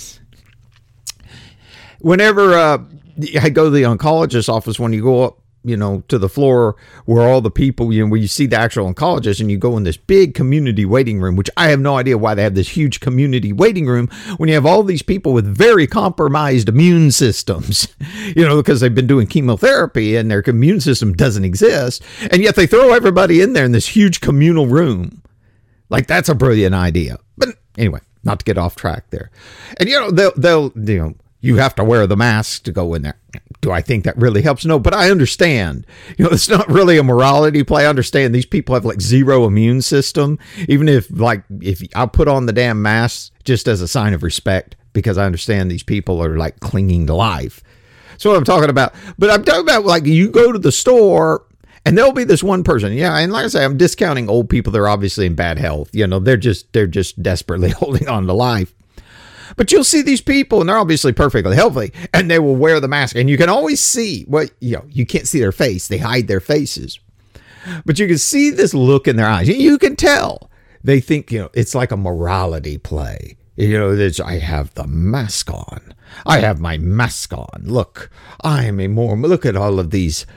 Whenever I go to the oncologist's office, when you go up, to the floor where all the people, where you see the actual oncologist, and you go in this big community waiting room, which I have no idea why they have this huge community waiting room when you have all these people with very compromised immune systems, because they've been doing chemotherapy and their immune system doesn't exist. And yet they throw everybody in there in this huge communal room. Like, that's a brilliant idea. But anyway, not to get off track there. And, they'll you have to wear the mask to go in there. Do I think that really helps? No, but I understand. It's not really a morality play. I understand these people have like zero immune system. Even if I put on the damn mask just as a sign of respect, because I understand these people are like clinging to life. So what I'm talking about. But I'm talking about like you go to the store and there'll be this one person. Yeah, and like I say, I'm discounting old people. They're obviously in bad health. They're just desperately holding on to life. But you'll see these people, and they're obviously perfectly healthy, and they will wear the mask. And you can always see, you can't see their face. They hide their faces. But you can see this look in their eyes. You can tell. They think, it's like a morality play. I have the mask on. I have my mask on. Look, I am immoral. Look at all of these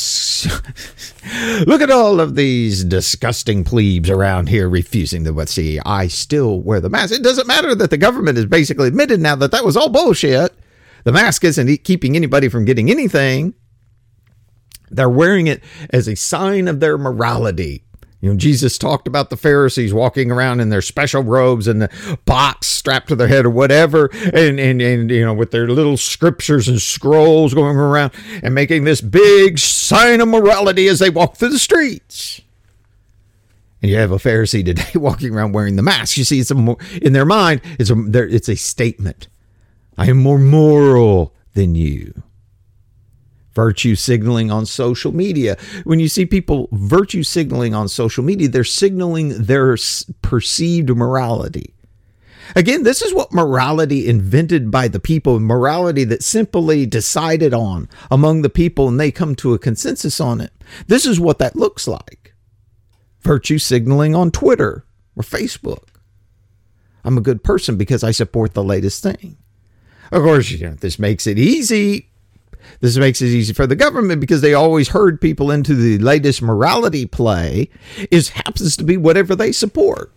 look at all of these disgusting plebes around here refusing to see. I still wear the mask. It doesn't matter that the government has basically admitted now that was all bullshit. The mask isn't keeping anybody from getting anything. They're wearing it as a sign of their morality. Jesus talked about the Pharisees walking around in their special robes and the box strapped to their head or whatever, and with their little scriptures and scrolls going around and making this big sign of morality as they walk through the streets. And you have a Pharisee today walking around wearing the mask. You see, in their mind, it's a statement. I am more moral than you. Virtue signaling on social media. When you see people virtue signaling on social media, they're signaling their perceived morality. Again, this is what morality invented by the people, morality that simply decided on among the people and they come to a consensus on it. This is what that looks like. Virtue signaling on Twitter or Facebook. I'm a good person because I support the latest thing. Of course, this makes it easy. This makes it easy for the government because they always herd people into the latest morality play. Happens to be whatever they support.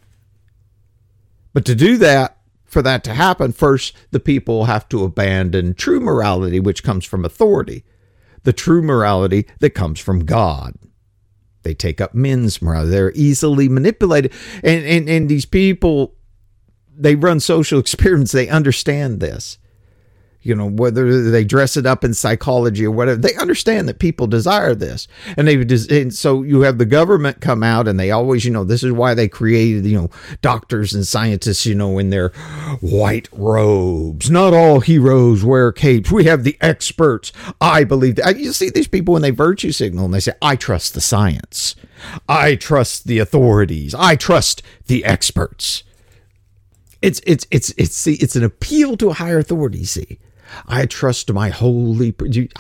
But to do that, for that to happen, first the people have to abandon true morality, which comes from authority. The true morality that comes from God. They take up men's morality. They're easily manipulated. And these people, they run social experiments. They understand this. Whether they dress it up in psychology or whatever, they understand that people desire this. And so you have the government come out and they always, this is why they created, doctors and scientists, in their white robes. Not all heroes wear capes. We have the experts. I believe that. You see these people when they virtue signal and they say, I trust the science. I trust the authorities. I trust the experts. It's an appeal to a higher authority, see. I trust my holy priest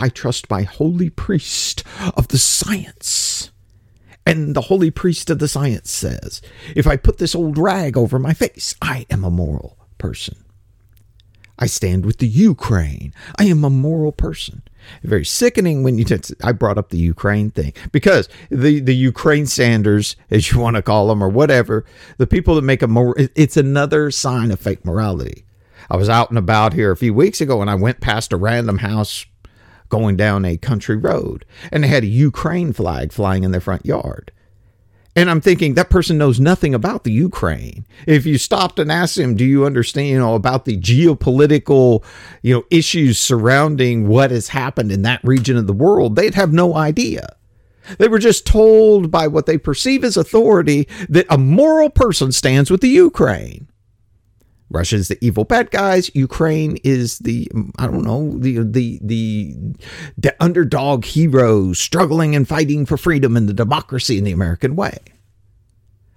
of the science. And the holy priest of the science says, if I put this old rag over my face, I am a moral person. I stand with the Ukraine. I am a moral person. Very sickening when I brought up the Ukraine thing, because the Ukraine Sanders, as you want to call them or whatever, the people that make it's another sign of fake morality. I was out and about here a few weeks ago and I went past a random house going down a country road and they had a Ukraine flag flying in their front yard. And I'm thinking that person knows nothing about the Ukraine. If you stopped and asked him, do you understand, about the geopolitical, issues surrounding what has happened in that region of the world, they'd have no idea. They were just told by what they perceive as authority that a moral person stands with the Ukraine. Russia's the evil bad guys. Ukraine is the underdog heroes struggling and fighting for freedom and the democracy in the American way.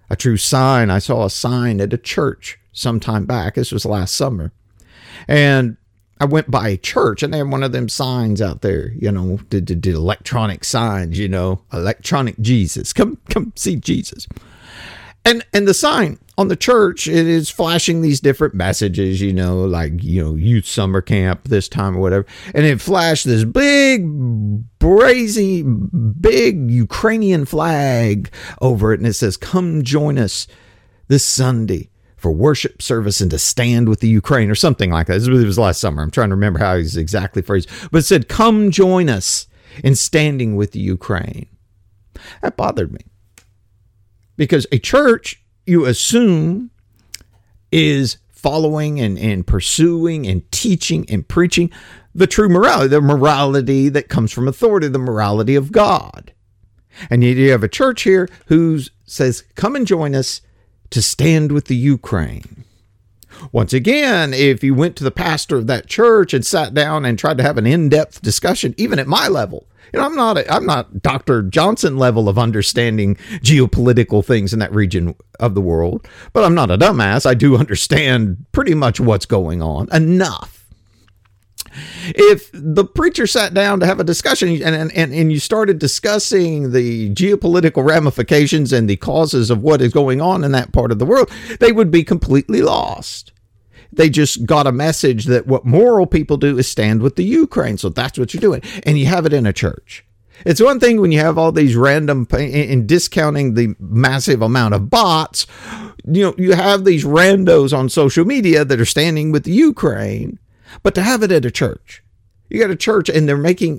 A true sign. I saw a sign at a church some time back. This was last summer. And I went by a church and they had one of them signs out there, the electronic signs, electronic Jesus. Come see Jesus. And the sign on the church, it is flashing these different messages, youth summer camp this time or whatever. And it flashed this big, brazen, big Ukrainian flag over it. And it says, come join us this Sunday for worship service and to stand with the Ukraine, or something like that. It was last summer. I'm trying to remember how it was exactly phrased. But it said, come join us in standing with the Ukraine. That bothered me. Because a church, you assume, is following and pursuing and teaching and preaching the true morality, the morality that comes from authority, the morality of God. And you have a church here who says, come and join us to stand with the Ukraine. Once again, if you went to the pastor of that church and sat down and tried to have an in-depth discussion, even at my level, I'm not Dr. Johnson level of understanding geopolitical things in that region of the world, but I'm not a dumbass. I do understand pretty much what's going on enough. If the preacher sat down to have a discussion and you started discussing the geopolitical ramifications and the causes of what is going on in that part of the world, they would be completely lost. They just got a message that what moral people do is stand with the Ukraine. So that's what you're doing. And you have it in a church. It's one thing when you have all these random, in discounting the massive amount of bots, you have these randos on social media that are standing with the Ukraine. But to have it at a church, you got a church and they're making,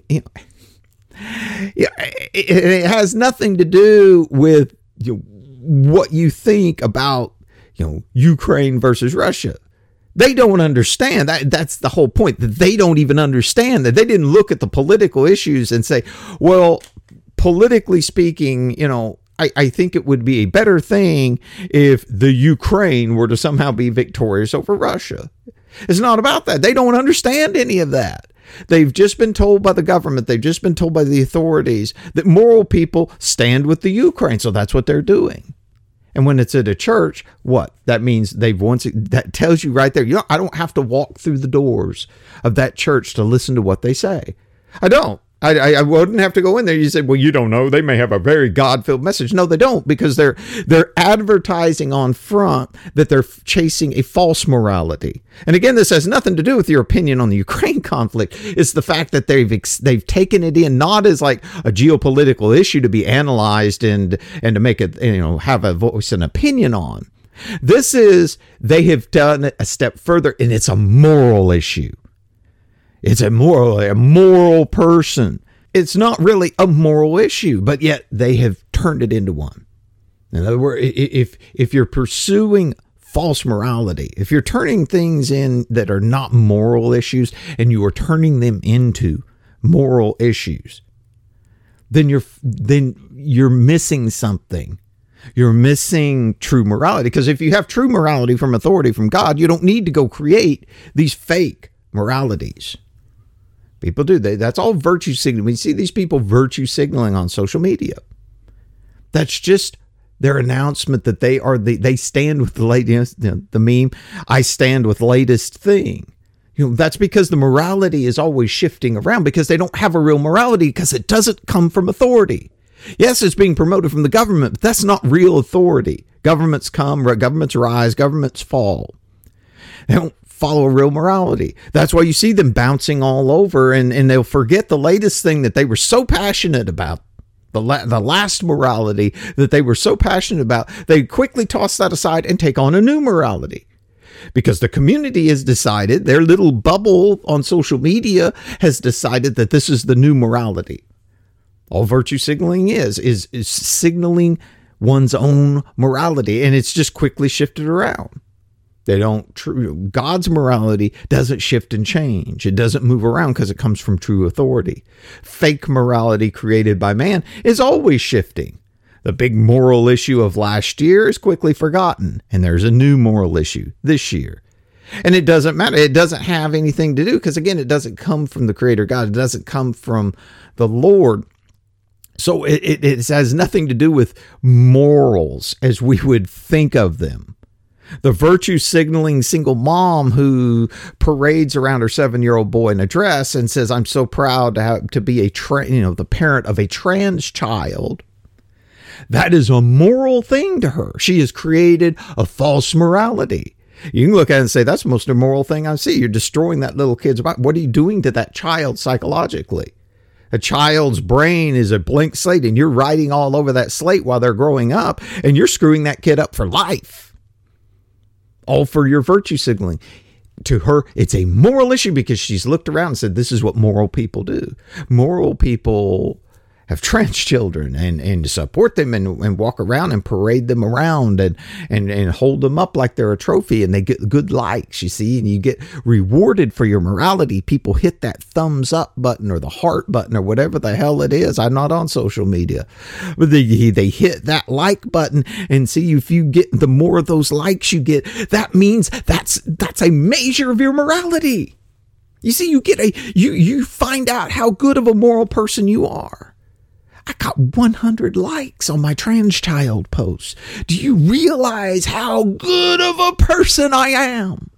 it has nothing to do with what you think about, Ukraine versus Russia. They don't understand that. That's the whole point, that they don't even understand that. They didn't look at the political issues and say, well, politically speaking, I think it would be a better thing if the Ukraine were to somehow be victorious over Russia. It's not about that. They don't understand any of that. They've just been told by the government, they've just been told by the authorities that moral people stand with the Ukraine. So that's what they're doing. And when it's at a church, what? That means that tells you right there, I don't have to walk through the doors of that church to listen to what they say. I don't. I wouldn't have to go in there. You said, well, you don't know. They may have a very God-filled message. No, they don't, because they're advertising on front that they're chasing a false morality. And again, this has nothing to do with your opinion on the Ukraine conflict. It's the fact that they've taken it in not as like a geopolitical issue to be analyzed and to make it, have a voice and opinion on. They have done it a step further, and it's a moral issue. It's a moral person. It's not really a moral issue, but yet they have turned it into one. In other words, if you're pursuing false morality, if you're turning things in that are not moral issues and you are turning them into moral issues, then you're missing something. You're missing true morality, because if you have true morality from authority from God, you don't need to go create these fake moralities. People do. That's all virtue signaling. We see these people virtue signaling on social media. That's just their announcement that they stand with the latest, the meme, I stand with latest thing. That's because the morality is always shifting around, because they don't have a real morality, because it doesn't come from authority. Yes, it's being promoted from the government, but that's not real authority. Governments come, governments rise, governments fall. They don't follow a real morality. That's why you see them bouncing all over, and they'll forget the latest thing that they were so passionate about, the last morality that they were so passionate about. They quickly toss that aside and take on a new morality, because the community has decided, their little bubble on social media has decided that this is the new morality. All virtue signaling is signaling one's own morality, and it's just quickly shifted around. God's morality doesn't shift and change. It doesn't move around because it comes from true authority. Fake morality created by man is always shifting. The big moral issue of last year is quickly forgotten, and there's a new moral issue this year. And it doesn't matter. It doesn't have anything to do, because again, it doesn't come from the Creator God. It doesn't come from the Lord. So it has nothing to do with morals as we would think of them. The virtue signaling single mom who parades around her 7-year-old boy in a dress and says, I'm so proud to be the parent of a trans child. That is a moral thing to her. She has created a false morality. You can look at it and say, that's the most immoral thing I see. You're destroying that little kid's mind. What are you doing to that child psychologically? A child's brain is a blank slate, and you're writing all over that slate while they're growing up, and you're screwing that kid up for life. All for your virtue signaling. To her, it's a moral issue because she's looked around and said, this is what moral people do. Moral people have trans children and support them and walk around and parade them around and hold them up like they're a trophy, and they get good likes, you see, and you get rewarded for your morality. People hit that thumbs up button or the heart button or whatever the hell it is. I'm not on social media, but they hit that like button, and see, if you get the more of those likes you get, that means that's a measure of your morality. You see, you find out how good of a moral person you are. I got 100 likes on my trans child post. Do you realize how good of a person I am?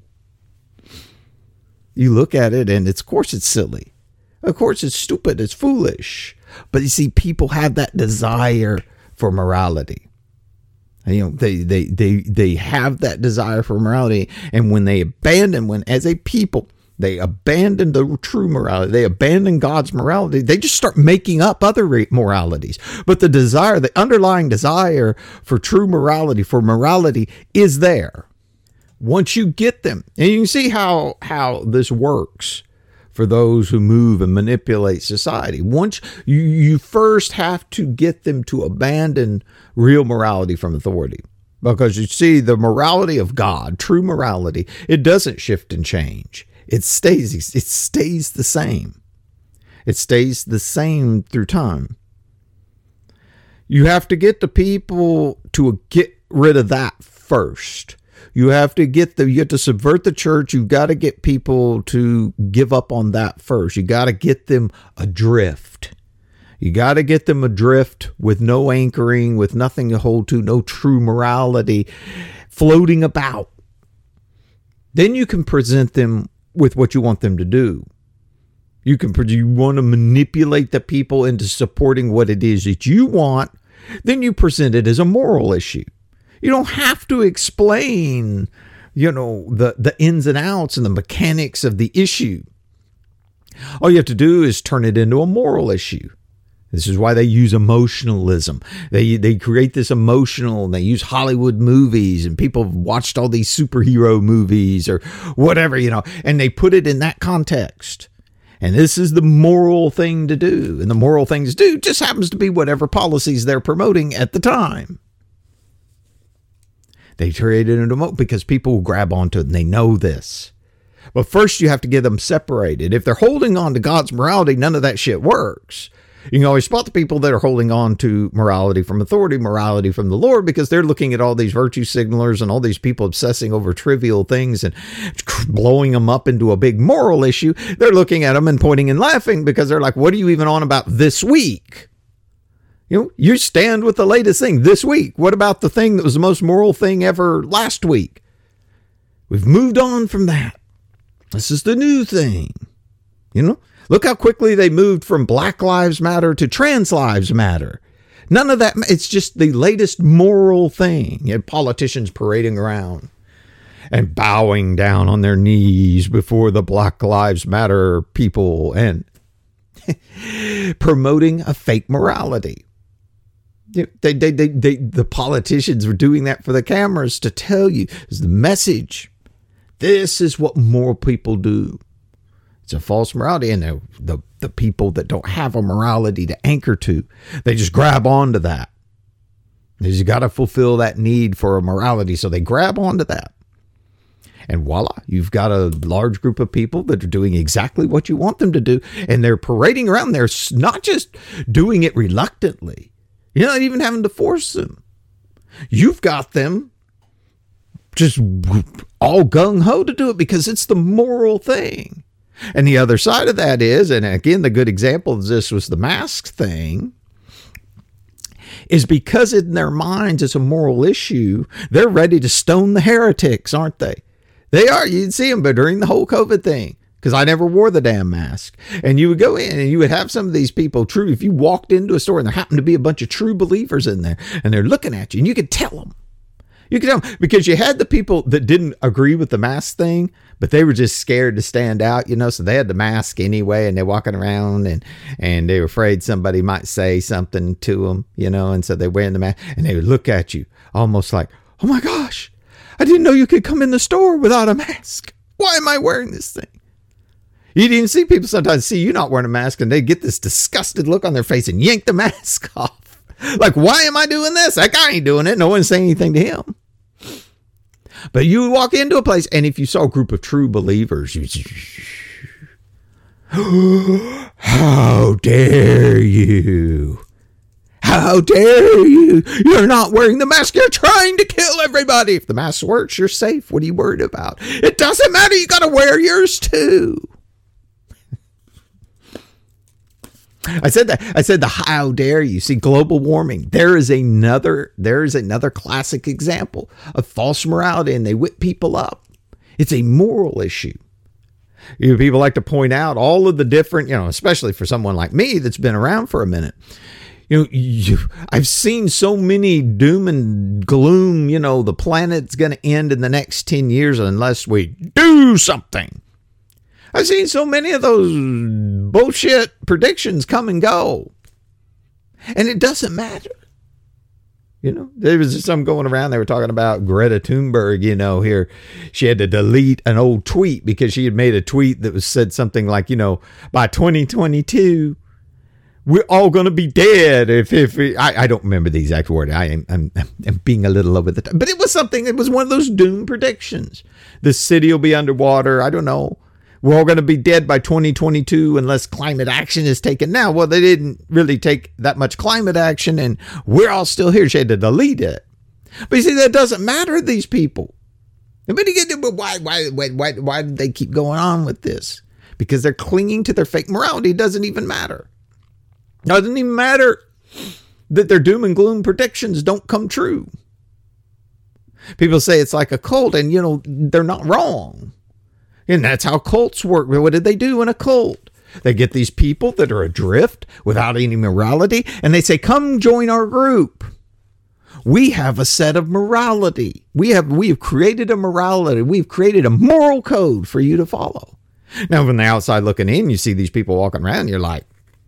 You look at it and of course it's silly. Of course it's stupid. It's foolish. But you see, people have that desire for morality. You know, they have that desire for morality. And when as a people, they abandon the true morality. They abandon God's morality. They just start making up other moralities. But the underlying desire for true morality, for morality, is there. Once you get them, and you can see how this works for those who move and manipulate society. Once you first have to get them to abandon real morality from authority. Because you see, the morality of God, true morality, it doesn't shift and change. It stays the same. It stays the same through time. You have to get the people to get rid of that first. You have to subvert the church. You've got to get people to give up on that first. You got to get them adrift. You got to get them adrift with no anchoring, with nothing to hold to, no true morality floating about. Then you can present them with what you want them to do. You want to manipulate the people into supporting what it is that you want. Then you present it as a moral issue. You don't have to explain, the ins and outs and the mechanics of the issue. All you have to do is turn it into a moral issue. This is why they use emotionalism. They create this emotional, and they use Hollywood movies, and people have watched all these superhero movies or whatever, and they put it in that context. And this is the moral thing to do. And the moral thing to do just happens to be whatever policies they're promoting at the time. They create it into because people will grab onto it, and they know this. But first you have to get them separated. If they're holding on to God's morality, none of that shit works. You can always spot the people that are holding on to morality from authority, morality from the Lord, because they're looking at all these virtue signalers and all these people obsessing over trivial things and blowing them up into a big moral issue. They're looking at them and pointing and laughing because they're like, what are you even on about this week? You stand with the latest thing this week. What about the thing that was the most moral thing ever last week? We've moved on from that. This is the new thing. Look how quickly they moved from Black Lives Matter to Trans Lives Matter. None of that. It's just the latest moral thing. You had politicians parading around and bowing down on their knees before the Black Lives Matter people and promoting a fake morality. The politicians were doing that for the cameras to tell you, is the message. This is what moral people do. It's a false morality, and the people that don't have a morality to anchor to, they just grab onto that. They just got to fulfill that need for a morality, so they grab onto that. And voila, you've got a large group of people that are doing exactly what you want them to do, and they're parading around. They're not just doing it reluctantly. You're not even having to force them. You've got them just all gung-ho to do it because it's the moral thing. And the other side of that is, and again, the good example of this was the mask thing. is because in their minds it's a moral issue. They're ready to stone the heretics, aren't they? They are. You'd see them, but during the whole COVID thing, because I never wore the damn mask. And you would go in and you would have some of these people true. If you walked into a store and there happened to be a bunch of true believers in there and they're looking at you and you could tell them. You could tell them because you had the people that didn't agree with the mask thing, but they were just scared to stand out, so they had the mask anyway and they're walking around and they were afraid somebody might say something to them, and so they're wearing the mask and they would look at you almost like, oh my gosh, I didn't know you could come in the store without a mask. Why am I wearing this thing? You'd even see people sometimes see you not wearing a mask and they get this disgusted look on their face and yank the mask off. Like, why am I doing this? That guy ain't doing it. No one's saying anything to him. But you would walk into a place, and if you saw a group of true believers, you how dare you? How dare you? You're not wearing the mask. You're trying to kill everybody. If the mask works, you're safe. What are you worried about? It doesn't matter. You got to wear yours too. I said the how dare you. See, global warming. There is another classic example of false morality, and they whip people up. It's a moral issue. People like to point out all of the different, especially for someone like me that's been around for a minute. I've seen so many doom and gloom, the planet's going to end in the next 10 years unless we do something. I've seen so many of those bullshit predictions come and go. And it doesn't matter. There was some going around. They were talking about Greta Thunberg, here. She had to delete an old tweet because she had made a tweet that said something like, by 2022, we're all going to be dead. I don't remember the exact word. I'm being a little over the top. But it was one of those doom predictions. The city will be underwater. I don't know. We're all going to be dead by 2022 unless climate action is taken now. Well, they didn't really take that much climate action, and we're all still here. She had to delete it. But you see, that doesn't matter to these people. But why did they keep going on with this? Because they're clinging to their fake morality. It doesn't even matter. It doesn't even matter that their doom and gloom predictions don't come true. People say it's like a cult, and, they're not wrong. And that's how cults work. What did they do in a cult? They get these people that are adrift without any morality, and they say, come join our group. We have a set of morality. We have created a morality. We've created a moral code for you to follow. Now, from the outside looking in, you see these people walking around, and you're like,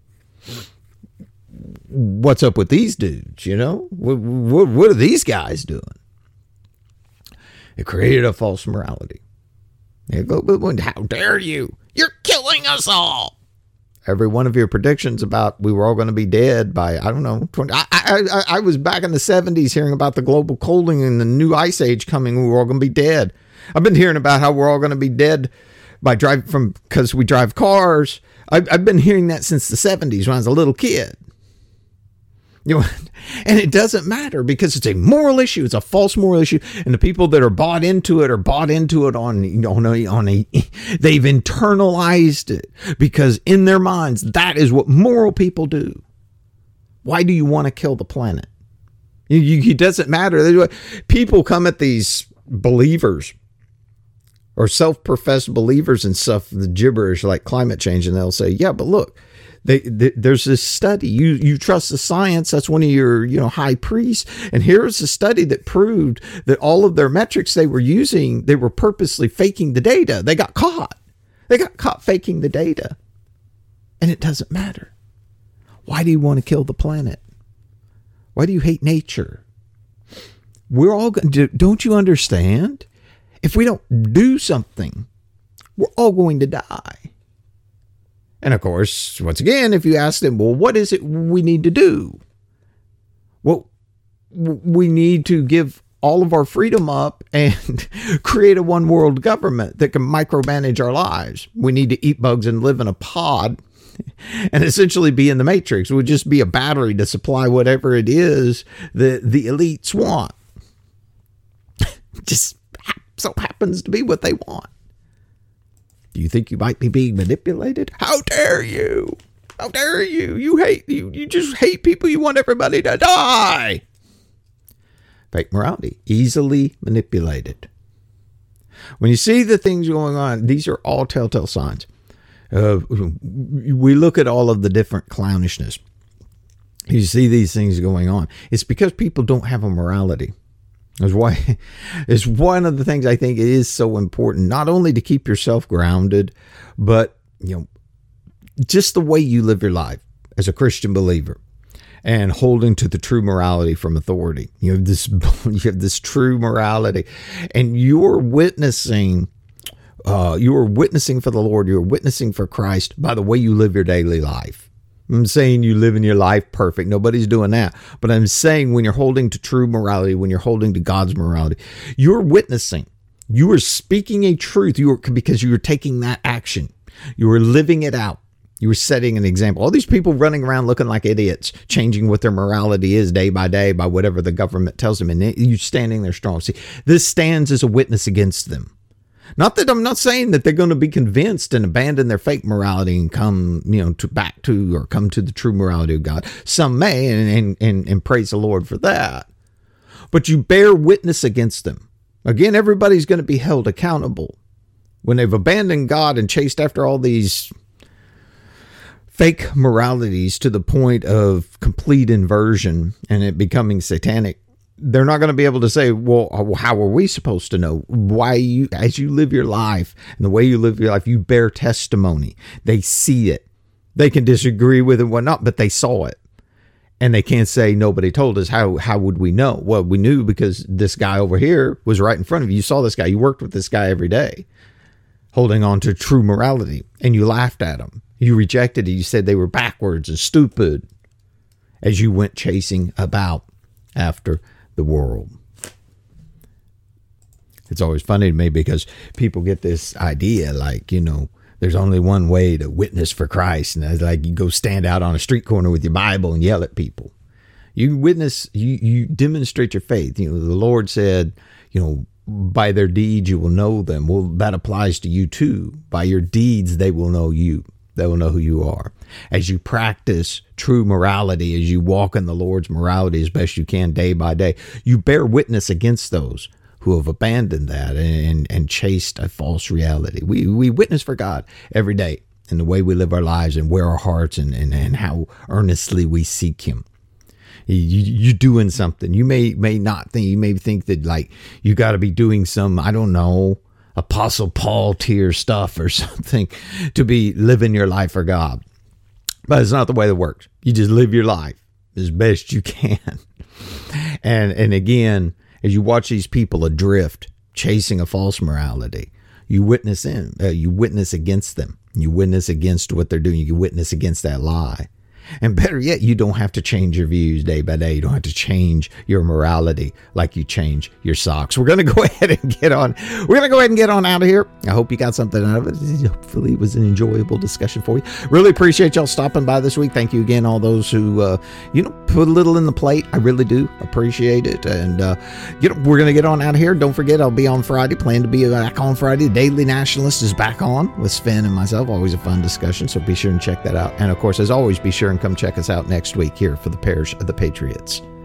what's up with these dudes? What are these guys doing? They created a false morality. How dare you? You're killing us all. Every one of your predictions about we were all going to be dead by, I don't know, 20. I was back in the 70s hearing about the global colding and the new ice age coming. We were all going to be dead. I've been hearing about how we're all going to be dead because we drive cars. I've been hearing that since the 70s when I was a little kid. And it doesn't matter because it's a moral issue. It's a false moral issue. And the people that are bought into it are bought into it on they've internalized it because in their minds, that is what moral people do. Why do you want to kill the planet? It doesn't matter. People come at these believers or self-professed believers and stuff, the gibberish like climate change. And they'll say, yeah, but look, there's this study. You trust the science. That's one of your, high priests. And here's a study that proved that all of their metrics they were using, they were purposely faking the data. They got caught. They got caught faking the data. And it doesn't matter. Why do you want to kill the planet? Why do you hate nature? We're all going to, don't you understand? If we don't do something, we're all going to die. And of course, once again, if you ask them, well, what is it we need to do? Well, we need to give all of our freedom up and create a one world government that can micromanage our lives. We need to eat bugs and live in a pod and essentially be in the matrix. It would just be a battery to supply whatever it is that the elites want. Just so happens to be what they want. Do you think you might be being manipulated? How dare you? How dare you? You just hate people. You want everybody to die. Fake morality, easily manipulated. When you see the things going on, these are all telltale signs. We look at all of the different clownishness. You see these things going on. It's because people don't have a morality. That's why it's one of the things I think it is so important, not only to keep yourself grounded, but just the way you live your life as a Christian believer and holding to the true morality from authority. You have this true morality, and you're witnessing for the Lord. You're witnessing for Christ by the way you live your daily life. I'm saying you live in your life perfect. Nobody's doing that. But I'm saying when you're holding to true morality, when you're holding to God's morality, you're witnessing. You are speaking a truth because you are taking that action. You are living it out. You were setting an example. All these people running around looking like idiots, changing what their morality is day by day by whatever the government tells them. And you're standing there strong. See, this stands as a witness against them. Not that I'm not saying that they're going to be convinced and abandon their fake morality and come, back to or come to the true morality of God. Some may, and praise the Lord for that. But you bear witness against them. Again, everybody's going to be held accountable when they've abandoned God and chased after all these fake moralities to the point of complete inversion and it becoming satanic. They're not going to be able to say, well, how are we supposed to know? Why as you live your life and the way you live your life, you bear testimony. They see it. They can disagree with it and whatnot, but they saw it. And they can't say nobody told us. How would we know? Well, we knew because this guy over here was right in front of you. You saw this guy. You worked with this guy every day, holding on to true morality, and you laughed at him. You rejected it. You said they were backwards and stupid as you went chasing about after the world. It's always funny to me because people get this idea like, there's only one way to witness for Christ. And it's like you go stand out on a street corner with your Bible and yell at people. You witness, you demonstrate your faith. The Lord said, by their deeds you will know them. Well, that applies to you too. By your deeds they will know you. They will know who you are. As you practice true morality, as you walk in the Lord's morality as best you can day by day, you bear witness against those who have abandoned that and chased a false reality. We witness for God every day in the way we live our lives and where our hearts and how earnestly we seek Him. You're doing something. You may not think. You may think that like you got to be doing some, I don't know, Apostle Paul tier stuff or something to be living your life for God. But it's not the way that works. You just live your life as best you can. And again, as you watch these people adrift, chasing a false morality, you witness you witness against them. You witness against what they're doing. You witness against that lie. And better yet, you don't have to change your views day by day. You don't have to change your morality like you change your socks. We're going to go ahead and get on. We're going to go ahead and get on out of here. I hope you got something out of it. Hopefully it was an enjoyable discussion for you. Really appreciate y'all stopping by this week. Thank you again, all those who, put a little in the plate. I really do appreciate it. And, we're going to get on out of here. Don't forget, I'll be on Friday. Plan to be back on Friday. The Daily Nationalist is back on with Sven and myself. Always a fun discussion. So be sure and check that out. And of course, as always, be sure and come check us out next week here for the Parish of the Patriots.